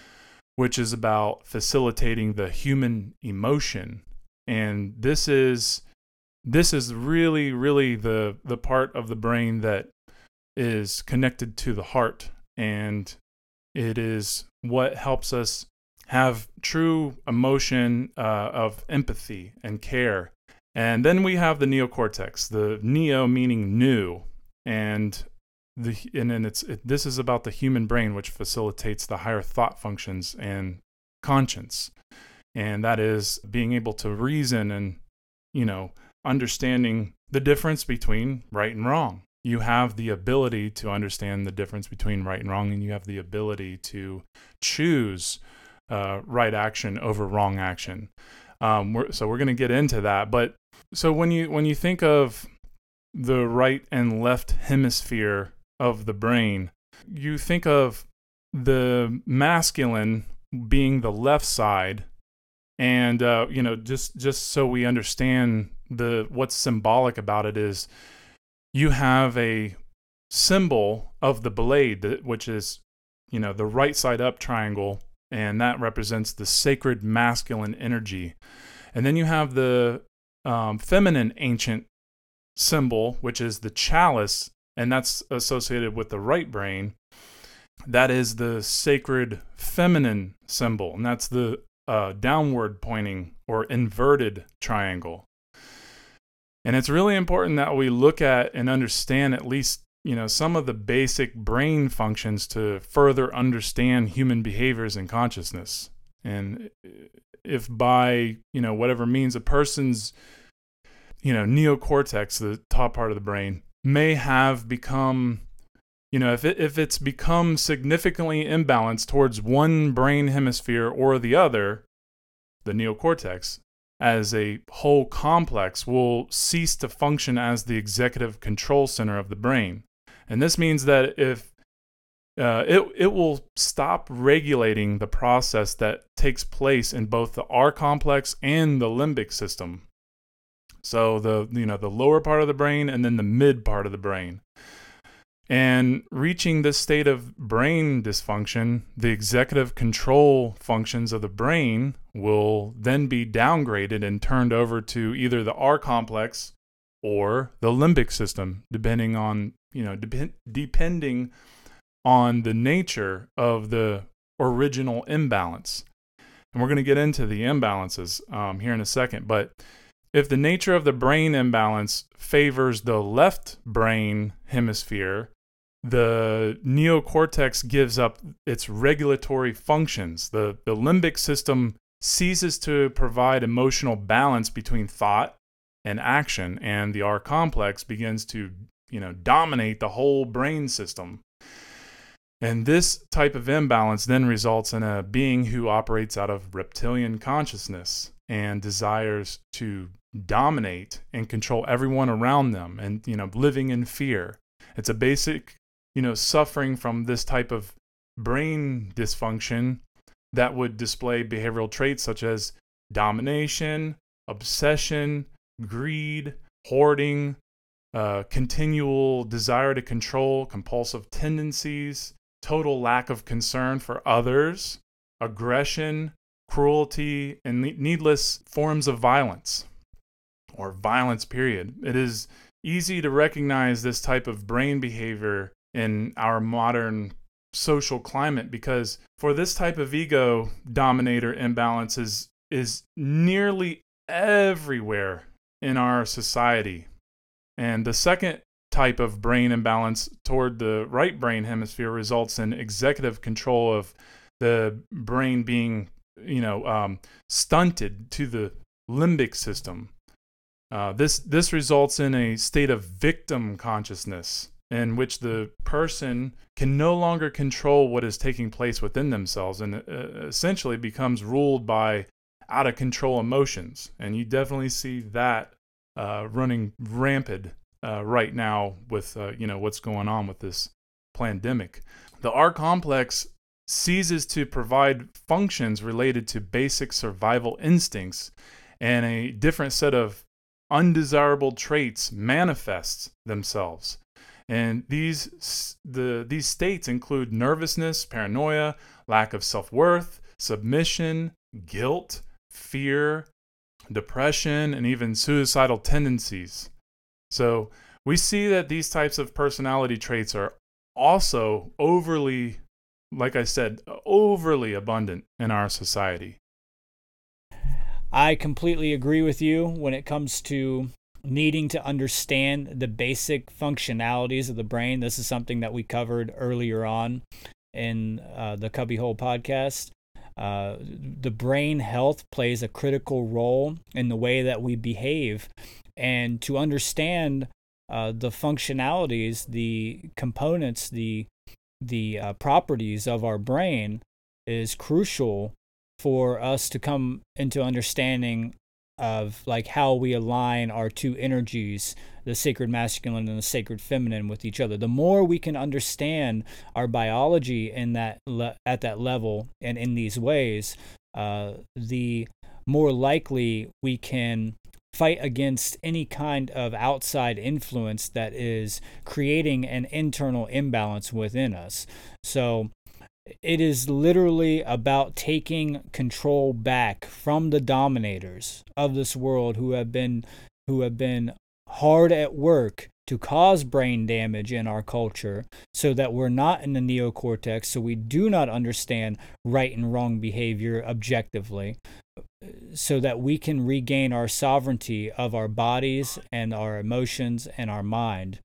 which is about facilitating the human emotion. And this is this is really, really the the part of the brain that is connected to the heart, and it is what helps us have true emotion uh, of empathy and care. And then we have the neocortex, the neo meaning new, and the and then it's it, this is about the human brain, which facilitates the higher thought functions and conscience, and that is being able to reason and, you know, understanding the difference between right and wrong. You have the ability to understand the difference between right and wrong, and you have the ability to choose uh, right action over wrong action. Um, we're, so we're going to get into that. But so when you when you think of the right and left hemisphere of the brain, you think of the masculine being the left side, and uh, you know, just just so we understand the what's symbolic about it is you have a symbol of the blade, that, which is, you know, the right side up triangle, and that represents the sacred masculine energy. And then you have the um, feminine ancient symbol, which is the chalice, and that's associated with the right brain. That is the sacred feminine symbol, and that's the uh, downward pointing or inverted triangle. And it's really important that we look at and understand at least, you know, some of the basic brain functions to further understand human behaviors and consciousness. And if by, you know, whatever means a person's, you know, neocortex, the top part of the brain, may have become, you know, if it, if it's become significantly imbalanced towards one brain hemisphere or the other, the neocortex, as a whole complex will cease to function as the executive control center of the brain. And this means that if uh, it it will stop regulating the process that takes place in both the R complex and the limbic system. So the you know the lower part of the brain and then the mid part of the brain. And reaching this state of brain dysfunction, the executive control functions of the brain will then be downgraded and turned over to either the R complex or the limbic system, depending on, you know, dep- depending on the nature of the original imbalance. And we're going to get into the imbalances um, here in a second. But if the nature of the brain imbalance favors the left brain hemisphere, the neocortex gives up its regulatory functions. The, the limbic system ceases to provide emotional balance between thought and action, and the R complex begins to, you know, dominate the whole brain system. And this type of imbalance then results in a being who operates out of reptilian consciousness and desires to dominate and control everyone around them, and, you know, living in fear. It's a basic, you know, suffering from this type of brain dysfunction that would display behavioral traits such as domination, obsession, greed, hoarding, uh, continual desire to control, compulsive tendencies, total lack of concern for others, aggression, cruelty, and ne- needless forms of violence, or violence, period. It is easy to recognize this type of brain behavior in our modern social climate, because for this type of ego dominator imbalance is, is nearly everywhere in our society. And the second type of brain imbalance toward the right brain hemisphere results in executive control of the brain being, you know, um, stunted to the limbic system. Uh, this this results in a state of victim consciousness, in which the person can no longer control what is taking place within themselves, and uh, essentially becomes ruled by out of control emotions. And you definitely see that uh, running rampant uh, right now with uh, you know what's going on with this pandemic. The R complex ceases to provide functions related to basic survival instincts, and a different set of undesirable traits manifest themselves. And these the these states include nervousness, paranoia, lack of self-worth, submission, guilt, fear, depression, and even suicidal tendencies. So we see that these types of personality traits are also overly like I said, overly abundant in our society. I completely agree with you when it comes to needing to understand the basic functionalities of the brain. This is something that we covered earlier on in uh, the Cubbyhole podcast. Uh, the brain health plays a critical role in the way that we behave. And to understand uh, the functionalities, the components, the the uh, properties of our brain is crucial for us to come into understanding of like how we align our two energies, the sacred masculine and the sacred feminine, with each other. The more we can understand our biology in that le- at that level and in these ways, uh, the more likely we can fight against any kind of outside influence that is creating an internal imbalance within us. So it is literally about taking control back from the dominators of this world who have been who have been hard at work to cause brain damage in our culture, so that we're not in the neocortex, so we do not understand right and wrong behavior objectively, so that we can regain our sovereignty of our bodies and our emotions and our mind.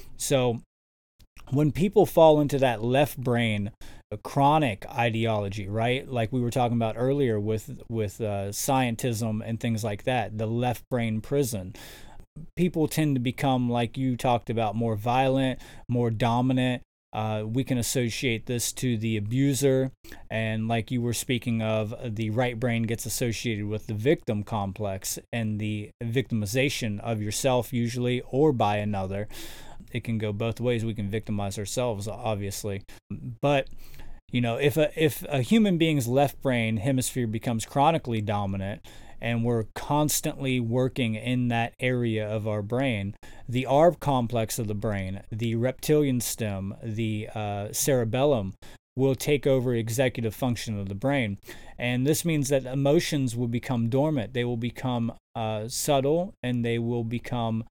So when people fall into that left brain chronic ideology, right? Like we were talking about earlier with with uh, scientism and things like that, the left brain prison, people tend to become, like you talked about, more violent, more dominant. Uh, we can associate this to the abuser, and like you were speaking of, the right brain gets associated with the victim complex and the victimization of yourself usually, or by another. It can go both ways. We can victimize ourselves, obviously. But, you know, if a, if a human being's left brain hemisphere becomes chronically dominant, and we're constantly working in that area of our brain, the A R B complex of the brain, the reptilian stem, the uh, cerebellum, will take over executive function of the brain. And this means that emotions will become dormant. They will become uh, subtle, and they will become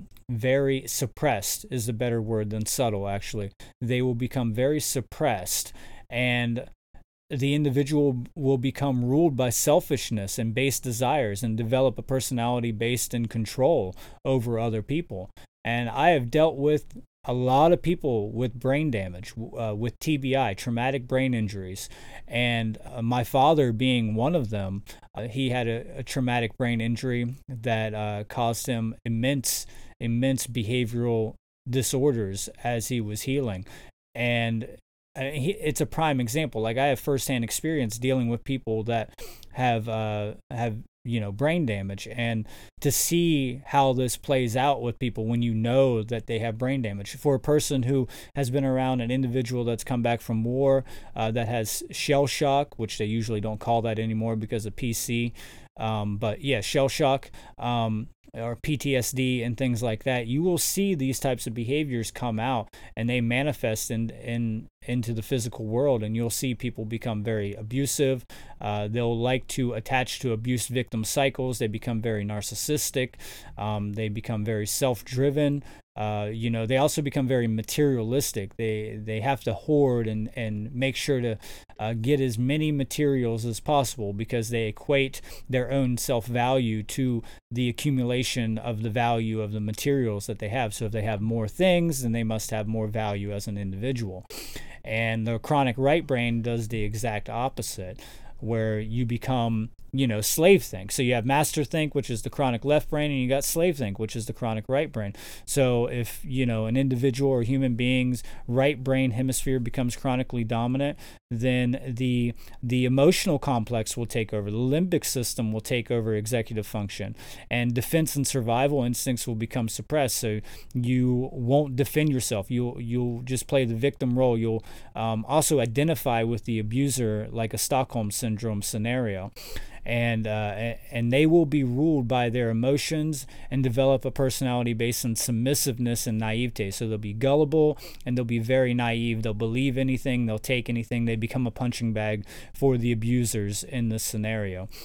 very suppressed, is a better word than subtle, actually. They will become very suppressed, and the individual will become ruled by selfishness and base desires and develop a personality based in control over other people. And I have dealt with a lot of people with brain damage, uh, with T B I, traumatic brain injuries. And uh, my father being one of them, uh, he had a, a traumatic brain injury that uh, caused him immense, immense behavioral disorders as he was healing. And it's a prime example. Like, I have firsthand experience dealing with people that have uh, have you know brain damage, and to see how this plays out with people when you know that they have brain damage. For a person who has been around an individual that's come back from war, uh, that has shell shock, which they usually don't call that anymore because of P C, um, but yeah, shell shock. Um, or P T S D and things like that, you will see these types of behaviors come out, and they manifest in, in into the physical world, and you'll see people become very abusive. Uh, they'll like to attach to abuse victim cycles. They become very narcissistic. Um, they become very self-driven. Uh, you know, they also become very materialistic. They they have to hoard and, and make sure to uh, get as many materials as possible, because they equate their own self-value to the accumulation of the value of the materials that they have. So if they have more things, then they must have more value as an individual. And the chronic right brain does the exact opposite, where you become, you know, slave think. So you have master think, which is the chronic left brain, and you got slave think, which is the chronic right brain. So if, you know, an individual or human being's right brain hemisphere becomes chronically dominant, then the the emotional complex will take over. The limbic system will take over executive function, and defense and survival instincts will become suppressed. So you won't defend yourself. You'll you'll just play the victim role. You'll um, also identify with the abuser, like a Stockholm syndrome scenario. And uh, and they will be ruled by their emotions and develop a personality based on submissiveness and naivete. So they'll be gullible, and they'll be very naive. They'll believe anything. They'll take anything. They become a punching bag for the abusers in this scenario.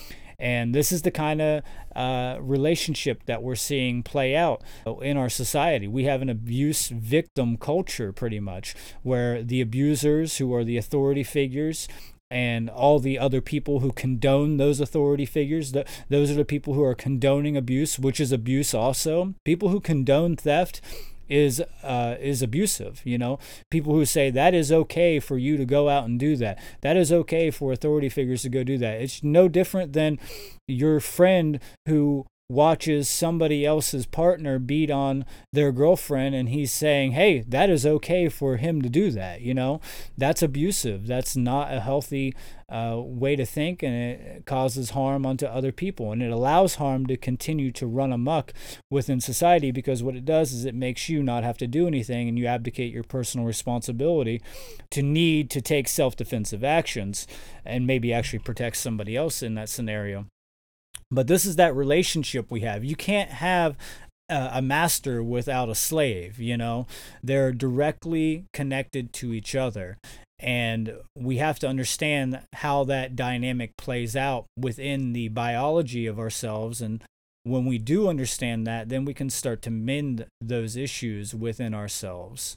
And this is the kind of uh, relationship that we're seeing play out in our society. We have an abuse victim culture, pretty much, where the abusers, who are the authority figures, and all the other people who condone those authority figures, the, those are the people who are condoning abuse, which is abuse also. People who condone theft is uh, is abusive, you know. People who say that is okay for you to go out and do that. That is okay for authority figures to go do that. It's no different than your friend who watches somebody else's partner beat on their girlfriend and he's saying, hey, that is okay for him to do that. You know, that's abusive. That's not a healthy uh, way to think, and it causes harm unto other people, and it allows harm to continue to run amok within society, because what it does is it makes you not have to do anything, and you abdicate your personal responsibility to need to take self-defensive actions and maybe actually protect somebody else in that scenario. But this is that relationship we have. You can't have a, a master without a slave, you know. They're directly connected to each other. And we have to understand how that dynamic plays out within the biology of ourselves. And when we do understand that, then we can start to mend those issues within ourselves.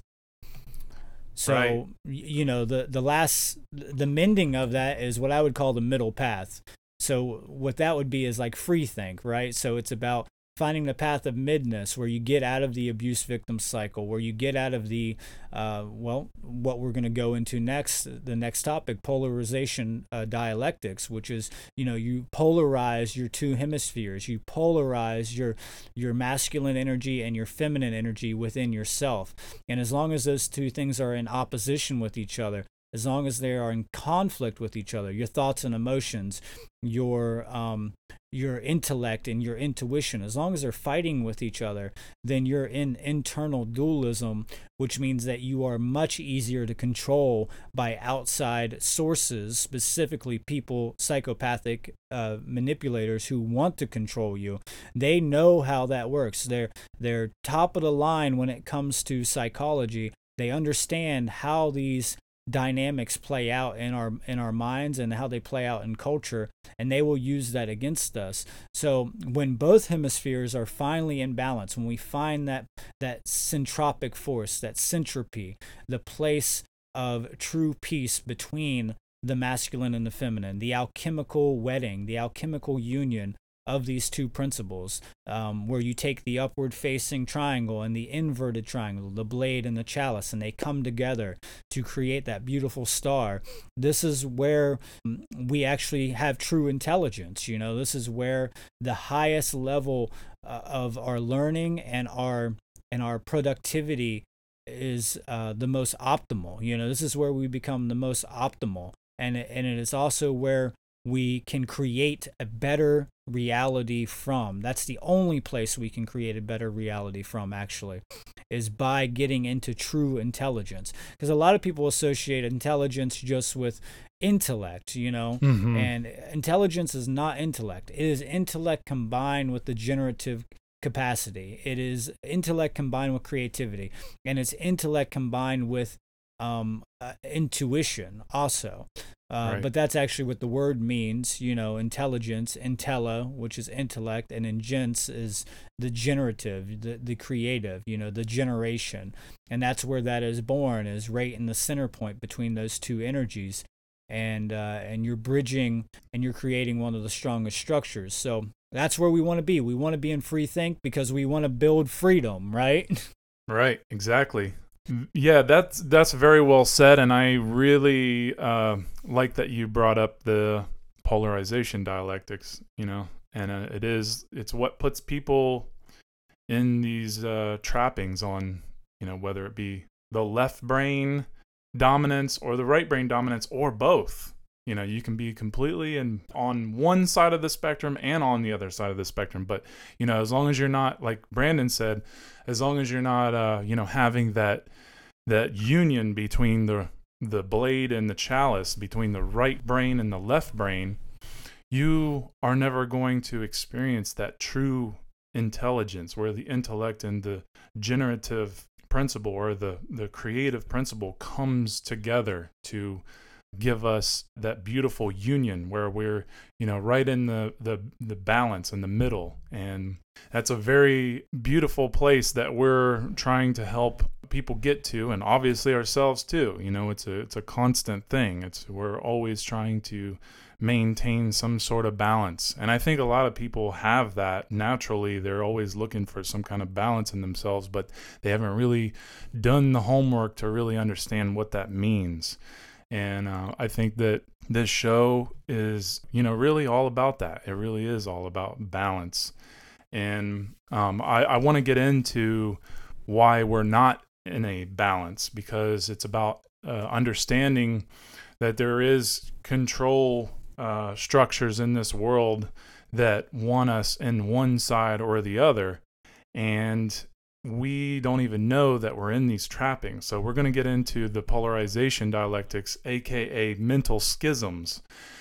So, right. you know, the, the last, the mending of that is what I would call the middle path. So what that would be is like free think, right? So it's about finding the path of midness, where you get out of the abuse victim cycle, where you get out of the, uh, well, what we're going to go into next, the next topic, polarization uh, dialectics, which is, you know, you polarize your two hemispheres, you polarize your your masculine energy and your feminine energy within yourself. And as long as those two things are in opposition with each other, as long as they are in conflict with each other, your thoughts and emotions, your um, your intellect and your intuition, as long as they're fighting with each other, then you're in internal dualism, which means that you are much easier to control by outside sources, specifically people, psychopathic uh, manipulators who want to control you. They know how that works. They're, they're top of the line when it comes to psychology. They understand how these dynamics play out in our in our minds and how they play out in culture, and they will use that against us. So when both hemispheres are finally in balance, when we find that that centropic force, that centropy, the place of true peace between the masculine and the feminine, the alchemical wedding, the alchemical union of these two principles, um, where you take the upward facing triangle and the inverted triangle, the blade and the chalice, and they come together to create that beautiful star. This is where we actually have true intelligence. You know, this is where the highest level uh, of our learning and our and our productivity is uh, the most optimal. You know, this is where we become the most optimal, and and it is also where we can create a better reality from. That's the only place we can create a better reality from, actually, is by getting into true intelligence. Because a lot of people associate intelligence just with intellect, you know, mm-hmm. and intelligence is not intellect. It is intellect combined with the generative capacity. It is intellect combined with creativity, and it's intellect combined with um, uh, intuition also. Uh, right. But that's actually what the word means, you know, intelligence, intella, which is intellect, and ingens is the generative, the, the creative, you know, the generation. And that's where that is born, is right in the center point between those two energies. And uh, and you're bridging and you're creating one of the strongest structures. So that's where we want to be. We want to be in free think because we want to build freedom, right? Right, exactly. Yeah, that's that's very well said, and I really uh, like that you brought up the polarization dialectics. You know, and uh, it is it's what puts people in these uh, trappings on, you know, whether it be the left brain dominance or the right brain dominance or both. You know, you can be completely in on one side of the spectrum and on the other side of the spectrum. But, you know, as long as you're not, like Brandon said, as long as you're not, uh, you know, having that that union between the the blade and the chalice, between the right brain and the left brain, you are never going to experience that true intelligence, where the intellect and the generative principle or the, the creative principle comes together to give us that beautiful union where we're, you know, right in the, the, the balance in the middle. And that's a very beautiful place that we're trying to help people get to, and obviously ourselves too. You know, it's a it's a constant thing. It's we're always trying to maintain some sort of balance. And I think a lot of people have that naturally. They're always looking for some kind of balance in themselves, but they haven't really done the homework to really understand what that means. And uh, I think that this show is, you know, really all about that. It really is all about balance. And um, I, I want to get into why we're not in a balance, because it's about uh, understanding that there is control uh, structures in this world that want us in one side or the other, and we don't even know that we're in these trappings. So we're going to get into the polarization dialectics, aka mental schisms.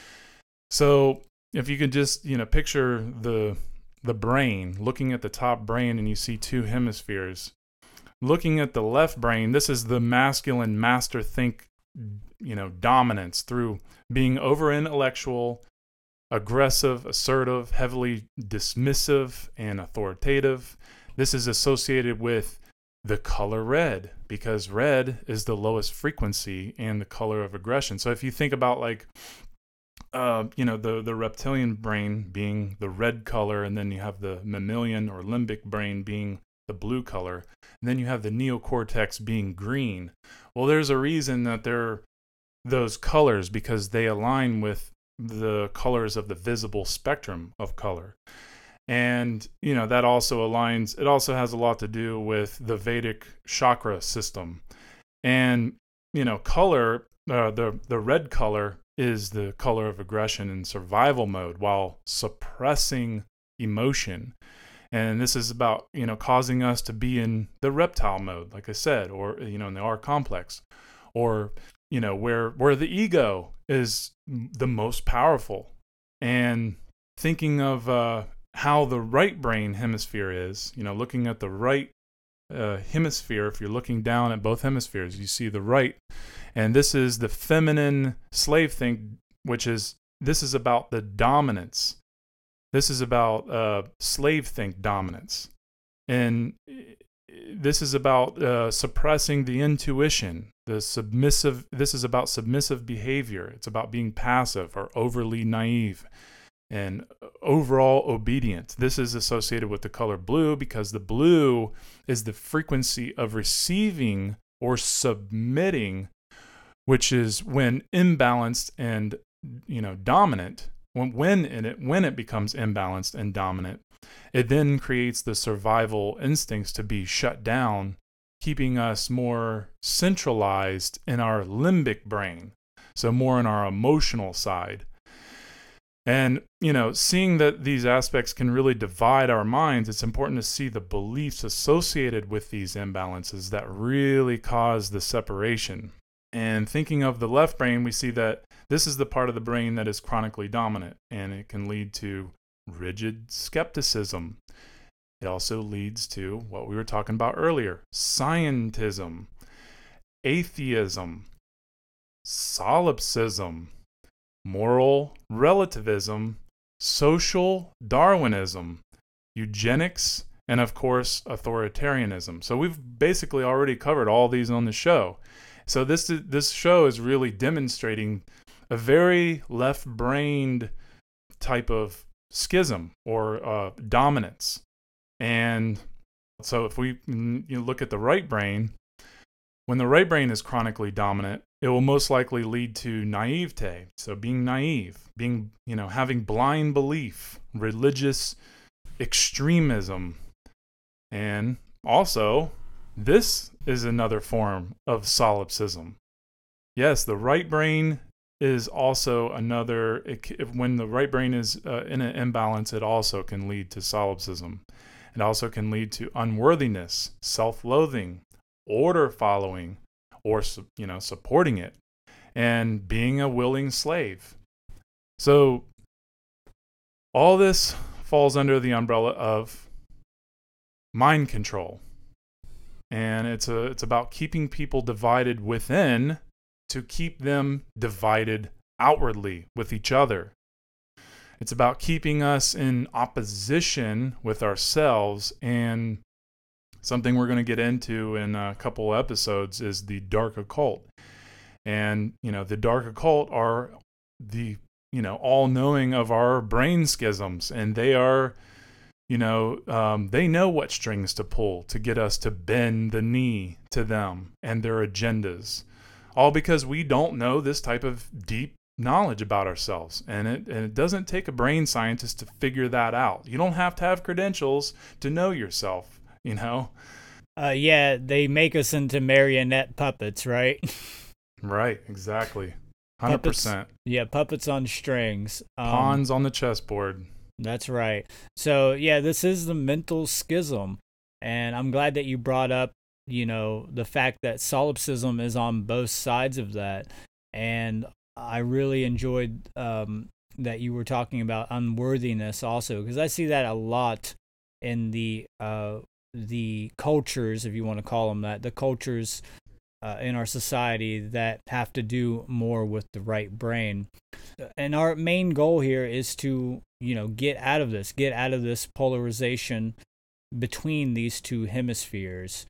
So if you could just, you know, picture the the brain, looking at the top brain, and you see two hemispheres. Looking at the left brain, this is the masculine master think, you know, dominance through being over intellectual, aggressive, assertive, heavily dismissive, and authoritative. This is associated with the color red, because red is the lowest frequency and the color of aggression. So if you think about like, uh, you know, the, the reptilian brain being the red color, and then you have the mammalian or limbic brain being the blue color, and then you have the neocortex being green. Well, there's a reason that they're those colors, because they align with the colors of the visible spectrum of color. And, you know, that also aligns, it also has a lot to do with the Vedic chakra system. And, you know, color, uh, the, the red color is the color of aggression and survival mode, while suppressing emotion. And this is about, you know, causing us to be in the reptile mode, like I said, or, you know, in the R complex, or, you know, where, where the ego is the most powerful. And thinking of uh, how the right brain hemisphere is, you know, looking at the right uh, hemisphere, if you're looking down at both hemispheres, you see the right. And this is the feminine slave think, which is, this is about the dominance. This is about uh, slave think dominance. And this is about uh, suppressing the intuition, the submissive. This is about submissive behavior. It's about being passive or overly naive and overall obedient. This is associated with the color blue, because the blue is the frequency of receiving or submitting, which is when imbalanced and, you know, dominant. When when it when it becomes imbalanced and dominant, it then creates the survival instincts to be shut down, keeping us more centralized in our limbic brain, so more in our emotional side. And, you know, seeing that these aspects can really divide our minds, it's important to see the beliefs associated with these imbalances that really cause the separation. And thinking of the left brain, we see that this is the part of the brain that is chronically dominant, and it can lead to rigid skepticism. It also leads to what we were talking about earlier, scientism, atheism, solipsism, moral relativism, social Darwinism, eugenics, and of course, authoritarianism. So we've basically already covered all these on the show. So this this show is really demonstrating a very left-brained type of schism or uh, dominance. And so if we you look at the right brain, when the right brain is chronically dominant, it will most likely lead to naivete. So being naive, being, you know, having blind belief, religious extremism. And also, this is another form of solipsism. Yes, the right brain is also another, it, when the right brain is uh, in an imbalance, it also can lead to solipsism. It also can lead to unworthiness, self-loathing, order following, or, you know, supporting it, and being a willing slave. So all this falls under the umbrella of mind control. And it's a it's about keeping people divided within to keep them divided outwardly with each other. It's about keeping us in opposition with ourselves. And something we're going to get into in a couple episodes is the dark occult. And, you know, the dark occult are the, you know, all-knowing of our brain schisms. And they are, you know, um, they know what strings to pull to get us to bend the knee to them and their agendas. All because we don't know this type of deep knowledge about ourselves. And it, and it doesn't take a brain scientist to figure that out. You don't have to have credentials to know yourself, you know? Uh, yeah, they make us into marionette puppets, right? Right, exactly. one hundred percent. Puppets, yeah, puppets on strings. Um, Pawns on the chessboard. That's right. So, yeah, this is the mental schism. And I'm glad that you brought up, you know, the fact that solipsism is on both sides of that. And I really enjoyed um, that you were talking about unworthiness also, because I see that a lot in the uh, the cultures, if you want to call them that, the cultures uh, in our society that have to do more with the right brain. And our main goal here is to, you know, get out of this, get out of this polarization between these two hemispheres.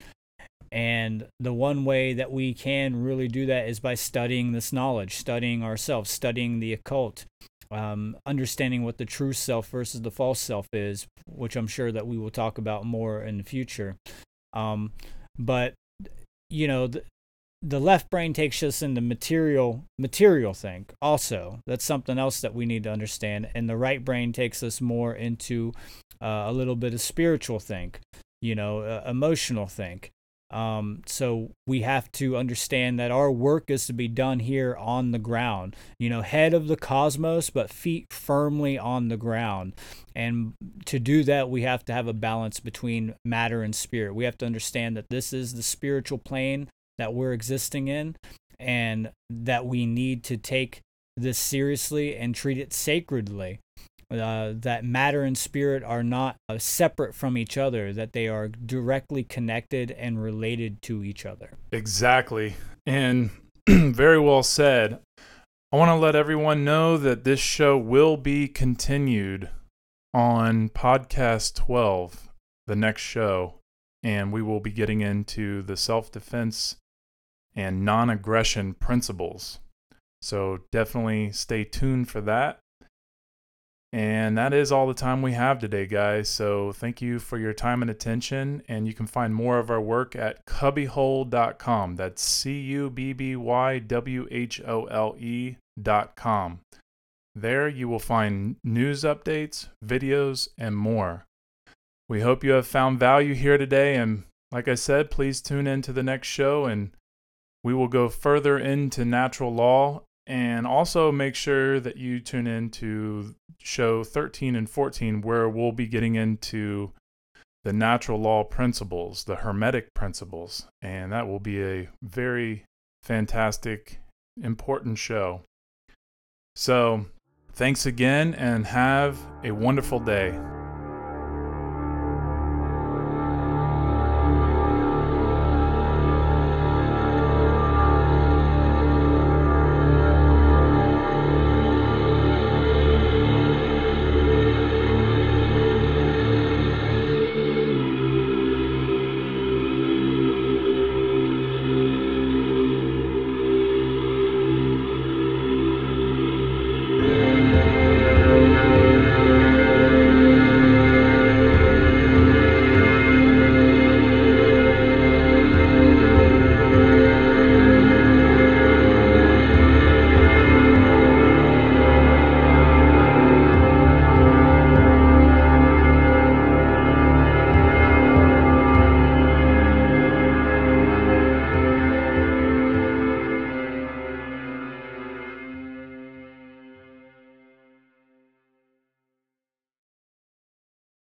And the one way that we can really do that is by studying this knowledge, studying ourselves, studying the occult, um, understanding what the true self versus the false self is, which I'm sure that we will talk about more in the future. Um, but, you know, the, the left brain takes us into material, material think also. That's something else that we need to understand. And the right brain takes us more into uh, a little bit of spiritual think, you know, uh, emotional think. Um, so we have to understand that our work is to be done here on the ground, you know, head of the cosmos, but feet firmly on the ground. And to do that, we have to have a balance between matter and spirit. We have to understand that this is the spiritual plane that we're existing in, and that we need to take this seriously and treat it sacredly. Uh, that matter and spirit are not uh, separate from each other, that they are directly connected and related to each other. Exactly. And very well said. I want to let everyone know that this show will be continued on podcast twelve, the next show, and we will be getting into the self-defense and non-aggression principles. So definitely stay tuned for that. And that is all the time we have today, guys. So thank you for your time and attention. And you can find more of our work at cubbyhole dot com. That's C U B B Y W H O L E dot com. There you will find news updates, videos, and more. We hope you have found value here today. And like I said, please tune in to the next show, and we will go further into natural law. And also make sure that you tune in to show thirteen and fourteen, where we'll be getting into the natural law principles, the Hermetic principles. And that will be a very fantastic, important show. So thanks again, and have a wonderful day.